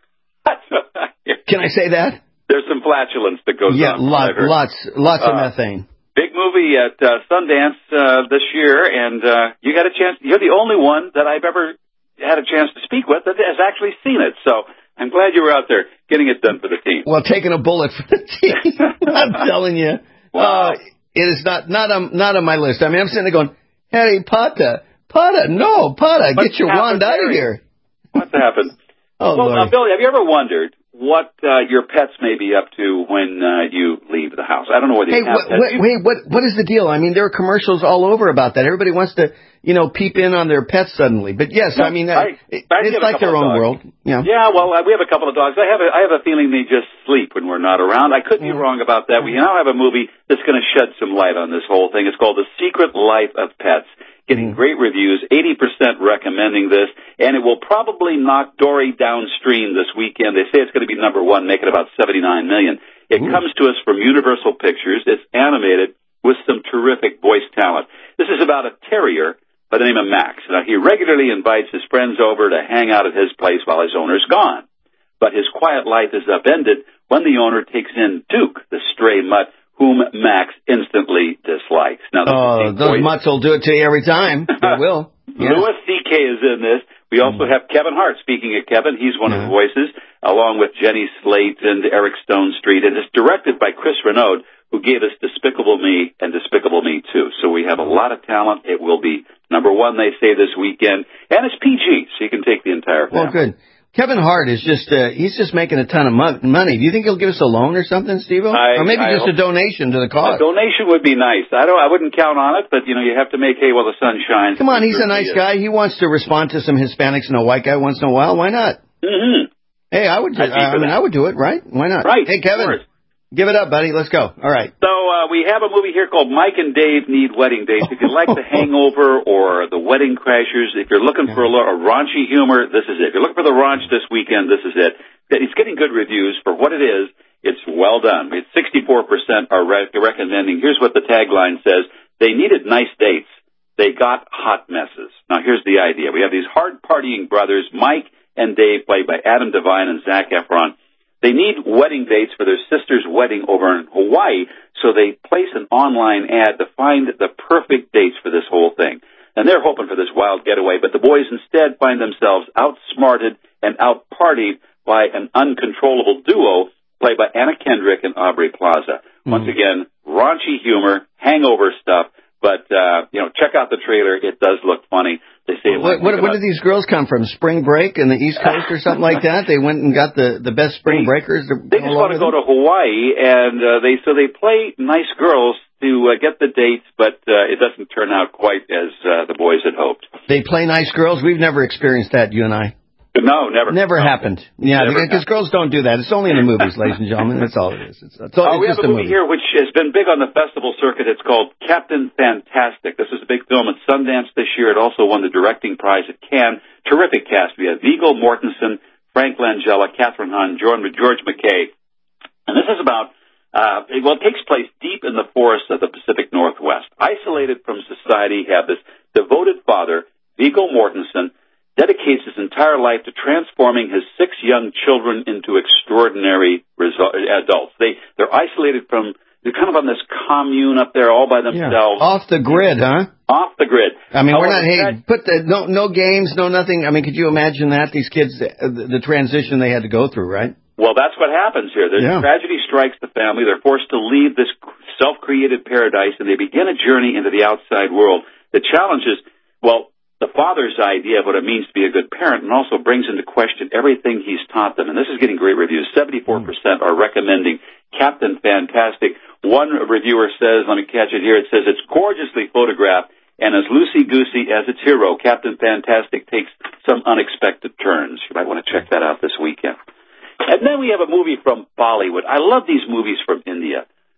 Can I say that? There's some flatulence that goes yeah, on. Yeah, lot, lots, lots uh, of methane. Big movie at uh, Sundance uh, this year, and uh, you got a chance. You're the only one that I've ever had a chance to speak with that has actually seen it. So I'm glad you were out there getting it done for the team. Well, taking a bullet for the team. I'm telling you. Wow. Uh, it is not not on not on my list. I mean, I'm sitting there going, Harry Potter, Potter, no, Potter, What's get your happened, wand out of Harry? here. What's happened? Oh, well, Lord. uh, Billy, have you ever wondered what uh, your pets may be up to when uh, you leave the house? I don't know whether Hey, you have wh- pets. wh- wait, what what is the deal? I mean, there are commercials all over about that. Everybody wants to, you know, peep in on their pets suddenly. But yes, I mean, I, it, I it's have a like their couple own of world. dogs. Yeah. Yeah, well, uh, we have a couple of dogs. I have a, I have a feeling they just sleep when we're not around. I could be Mm. wrong about that. We now have a movie that's going to shed some light on this whole thing. It's called The Secret Life of Pets. Getting Mm. great reviews, eighty percent recommending this, and it will probably knock Dory downstream this weekend. They say it's going to be number one, making about seventy-nine million dollars. It Ooh. comes to us from Universal Pictures. It's animated with some terrific voice talent. This is about a terrier by the name of Max. Now, he regularly invites his friends over to hang out at his place while his owner's gone. But his quiet life is upended when the owner takes in Duke, the stray mutt, whom Max instantly dislikes. Now, Oh, those mutts will do it to you every time. They will. Yeah. Louis C K is in this. We also Mm. have Kevin Hart. Speaking of Kevin, he's one Yeah. of the voices, along with Jenny Slate and Eric Stone Street. And it's directed by Chris Renaud, who gave us Despicable Me and Despicable Me two. So we have a lot of talent. It will be number one, they say, this weekend. And it's P G, so you can take the entire family. Well, good. Kevin Hart is just, uh, he's just making a ton of mo- money. Do you think he'll give us a loan or something, Steve-O? I- Or maybe I just a hope- donation to the A cause. donation would be nice. I don't. I wouldn't count on it, but you know, you have to make hay while the sun shines. Come on, he's a Certainly nice is. guy. He wants to respond to some Hispanics and a white guy once in a while. Why not? Mm-hmm. Hey, I would do, I'd be I for mean, that. I would do it, right? Why not? Right, Hey, of Kevin, course. give it up, buddy. Let's go. All right. So uh, we have a movie here called Mike and Dave Need Wedding Dates. If you like The Hangover or The Wedding Crashers, if you're looking for a, lo- a raunchy humor, this is it. If you're looking for the raunch this weekend, this is it. It's getting good reviews for what it is. It's well done. It's sixty-four percent are re- recommending. Here's what the tagline says. They needed nice dates. They got hot messes. Now, here's the idea. We have these hard-partying brothers, Mike and Dave, played by Adam Devine and Zac Efron. They need wedding dates for their sister's wedding over in Hawaii, so they place an online ad to find the perfect dates for this whole thing. And they're hoping for this wild getaway, but the boys instead find themselves outsmarted and out-partied by an uncontrollable duo played by Anna Kendrick and Aubrey Plaza. Mm. Once again, raunchy humor, hangover stuff, but, uh, you know, check out the trailer. It does look funny. They say it What, might what, think where about- did these girls come from? Spring break in the East Coast or something like that? They went and got the, the best spring breakers? To They just want to go to Hawaii, and uh, they so they play nice girls to uh, get the dates, but uh, it doesn't turn out quite as uh, the boys had hoped. They play nice girls? We've never experienced that, you and I. No, never. Never no. happened. Yeah, Never because girls don't do that. It's only in the movies, ladies and gentlemen. That's all it is. It's, it's, all, Uh, we it's have just a a movie movie. here which has been big on the festival circuit. It's called Captain Fantastic. This was a big film at Sundance this year. It also won the directing prize at Cannes. Terrific cast. We have Viggo Mortensen, Frank Langella, Catherine Hahn, George, George McKay. And this is about, uh, it, well, it takes place deep in the forests of the Pacific Northwest. Isolated from society, you have this devoted father, Viggo Mortensen, dedicates his entire life to transforming his six young children into extraordinary resu- adults. They, they're isolated from, they're kind of on this commune up there all by themselves. Off the grid, huh? Off the grid. I mean, we're However, not, hey, that- put the, no, no games, no nothing. I mean, could you imagine that? These kids, uh, the, the transition they had to go through, right? Well, that's what happens here. The Yeah. tragedy strikes the family. They're forced to leave this self-created paradise, and they begin a journey into the outside world. The challenge is, well, the father's idea of what it means to be a good parent, and also brings into question everything he's taught them. And this is getting great reviews. seventy-four percent are recommending Captain Fantastic. One reviewer says, let me catch it here, it says it's gorgeously photographed, and as loosey-goosey as its hero, Captain Fantastic takes some unexpected turns. You might want to check that out this weekend. And then we have a movie from Bollywood. I love these movies from India.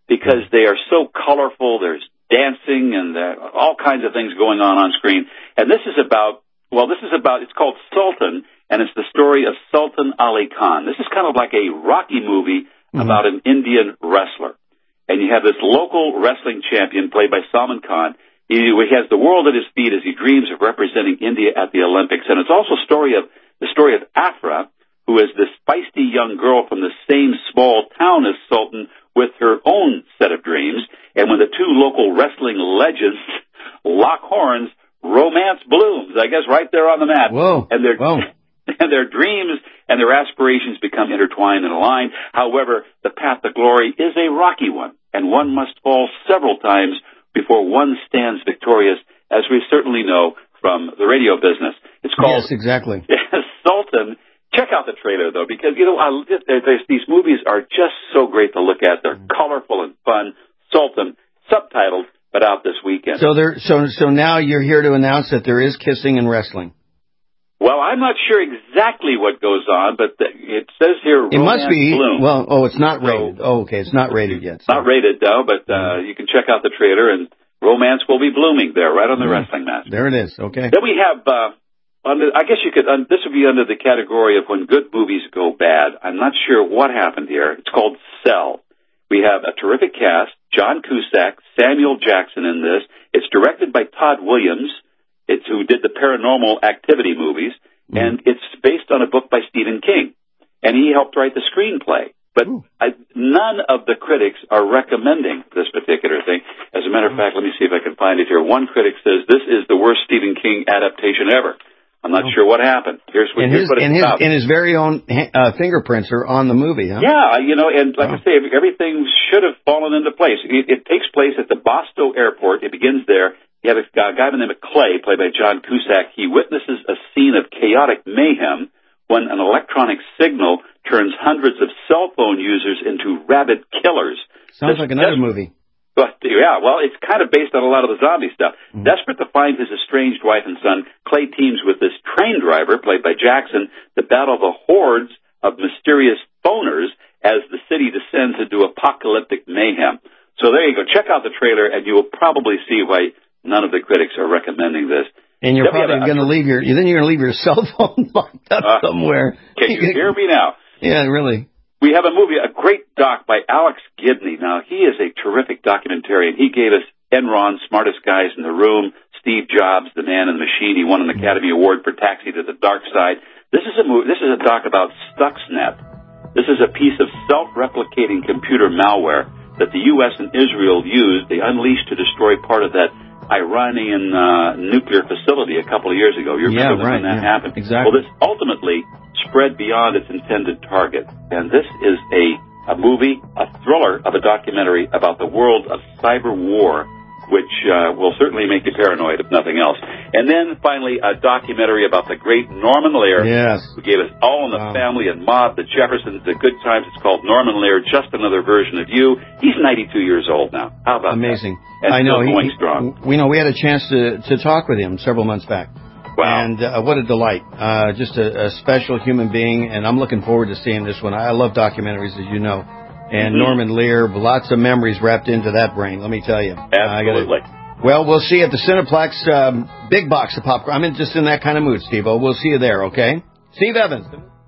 because they are so colorful. There's dancing and uh, all kinds of things going on on screen. And this is about, well, this is about, it's called Sultan, and it's the story of Sultan Ali Khan. This is kind of like a Rocky movie mm-hmm. about an Indian wrestler. And you have this local wrestling champion played by Salman Khan. He, he has the world at his feet as he dreams of representing India at the Olympics. And it's also a story of, the story of Afra, who is this feisty young girl from the same small town as Sultan with her own set of dreams. And when the two local wrestling legends lock horns, romance blooms, I guess, right there on the mat. Whoa. And their, Whoa. and their dreams and their aspirations become intertwined and aligned. However, the path to glory is a rocky one, and one must fall several times before one stands victorious, as we certainly know from the radio business. It's called... Yes, exactly. Sultan. Check out the trailer, though, because, you know, I, there's, these movies are just so great to look at. They're colorful and fun. Sultan, subtitled, but out this weekend. So there, so so now you're here to announce that there is kissing and wrestling. Well, I'm not sure exactly what goes on, but the, it says here it Romance must be. Bloom. Well, oh, it's not rated. So, oh, okay, it's not rated yet. So. Not rated, though, but uh, you can check out the trailer, and romance will be blooming there, right on the mm. wrestling match. There it is. Okay. Then we have... Uh, Under, I guess you could, um, this would be under the category of when good movies go bad. I'm not sure what happened here. It's called Cell. We have a terrific cast, John Cusack, Samuel Jackson in this. It's directed by Todd Williams, it's who did the Paranormal Activity movies, mm. and it's based on a book by Stephen King. And he helped write the screenplay. But I, none of the critics are recommending this particular thing. As a matter of fact, let me see if I can find it here. One critic says this is the worst Stephen King adaptation ever. I'm not sure what happened. Here's what, and here's his, what it's and his, about. and his very own uh, fingerprints are on the movie, huh? Yeah, you know, and like oh. I say, everything should have fallen into place. It, it takes place at the Boston airport. It begins there. You have a, a guy by the name of Clay, played by John Cusack. He witnesses a scene of chaotic mayhem when an electronic signal turns hundreds of cell phone users into rabid killers. Sounds this, like another this, movie. But, yeah, well, it's kind of based on a lot of the zombie stuff. Mm-hmm. Desperate to find his estranged wife and son, Clay teams with this train driver, played by Jackson, to battle the hordes of mysterious phoners as the city descends into apocalyptic mayhem. So there you go. Check out the trailer, and you will probably see why none of the critics are recommending this. And you're then probably going to leave your, then you're going to leave your cell phone locked up uh, somewhere. Can you hear me now? Yeah, really. We have a movie, a great doc by Alex Gibney. Now, he is a terrific documentarian. He gave us Enron, Smartest Guys in the Room, Steve Jobs, The Man in the Machine. He won an Academy Award for Taxi to the Dark Side. This is a movie, this is a doc about Stuxnet. This is a piece of self-replicating computer malware that the U S and Israel used. They unleashed to destroy part of that Iranian uh, nuclear facility a couple of years ago. You remember yeah, right, when that yeah, happened? Exactly. Well, this ultimately spread beyond its intended target. And this is a, a movie, a thriller of a documentary about the world of cyber war, which uh, will certainly make you paranoid, if nothing else. And then, finally, a documentary about the great Norman Lear, yes. who gave us All in the wow. Family and Mob, The Jeffersons, The Good Times. It's called Norman Lear, Just Another Version of You. He's ninety-two years old now. How about Amazing. that? And I know. Still going he, strong. We know we had a chance to, to talk with him several months back. Wow. And uh, what a delight. Uh, just a, a special human being, and I'm looking forward to seeing this one. I love documentaries, as you know. And mm-hmm. Norman Lear, lots of memories wrapped into that brain, let me tell you. Absolutely. Uh, well, we'll see you at the Cineplex um, big box of popcorn. I'm in, just in that kind of mood, Steve-O. We'll see you there, okay? Steve Evans.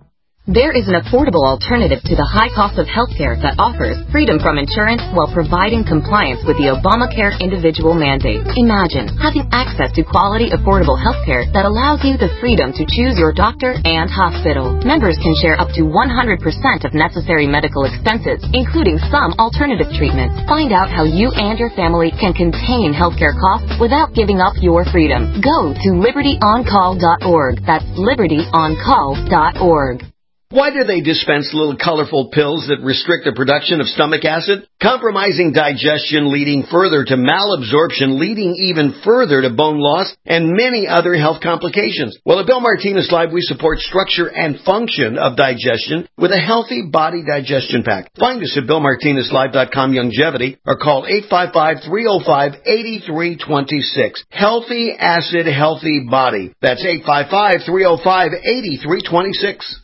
There is an affordable alternative to the high cost of healthcare that offers freedom from insurance while providing compliance with the Obamacare individual mandate. Imagine having access to quality, affordable healthcare that allows you the freedom to choose your doctor and hospital. Members can share up to one hundred percent of necessary medical expenses, including some alternative treatments. Find out how you and your family can contain healthcare costs without giving up your freedom. Go to liberty on call dot org. That's liberty on call dot org. Why do they dispense little colorful pills that restrict the production of stomach acid, compromising digestion, leading further to malabsorption, leading even further to bone loss, and many other health complications? Well, at Bill Martinez Live, we support structure and function of digestion with a healthy body digestion pack. Find us at bill martinez live dot com longevity or call eight five five, three oh five, eight three two six. Healthy acid, healthy body. That's eight five five, three oh five, eight three two six.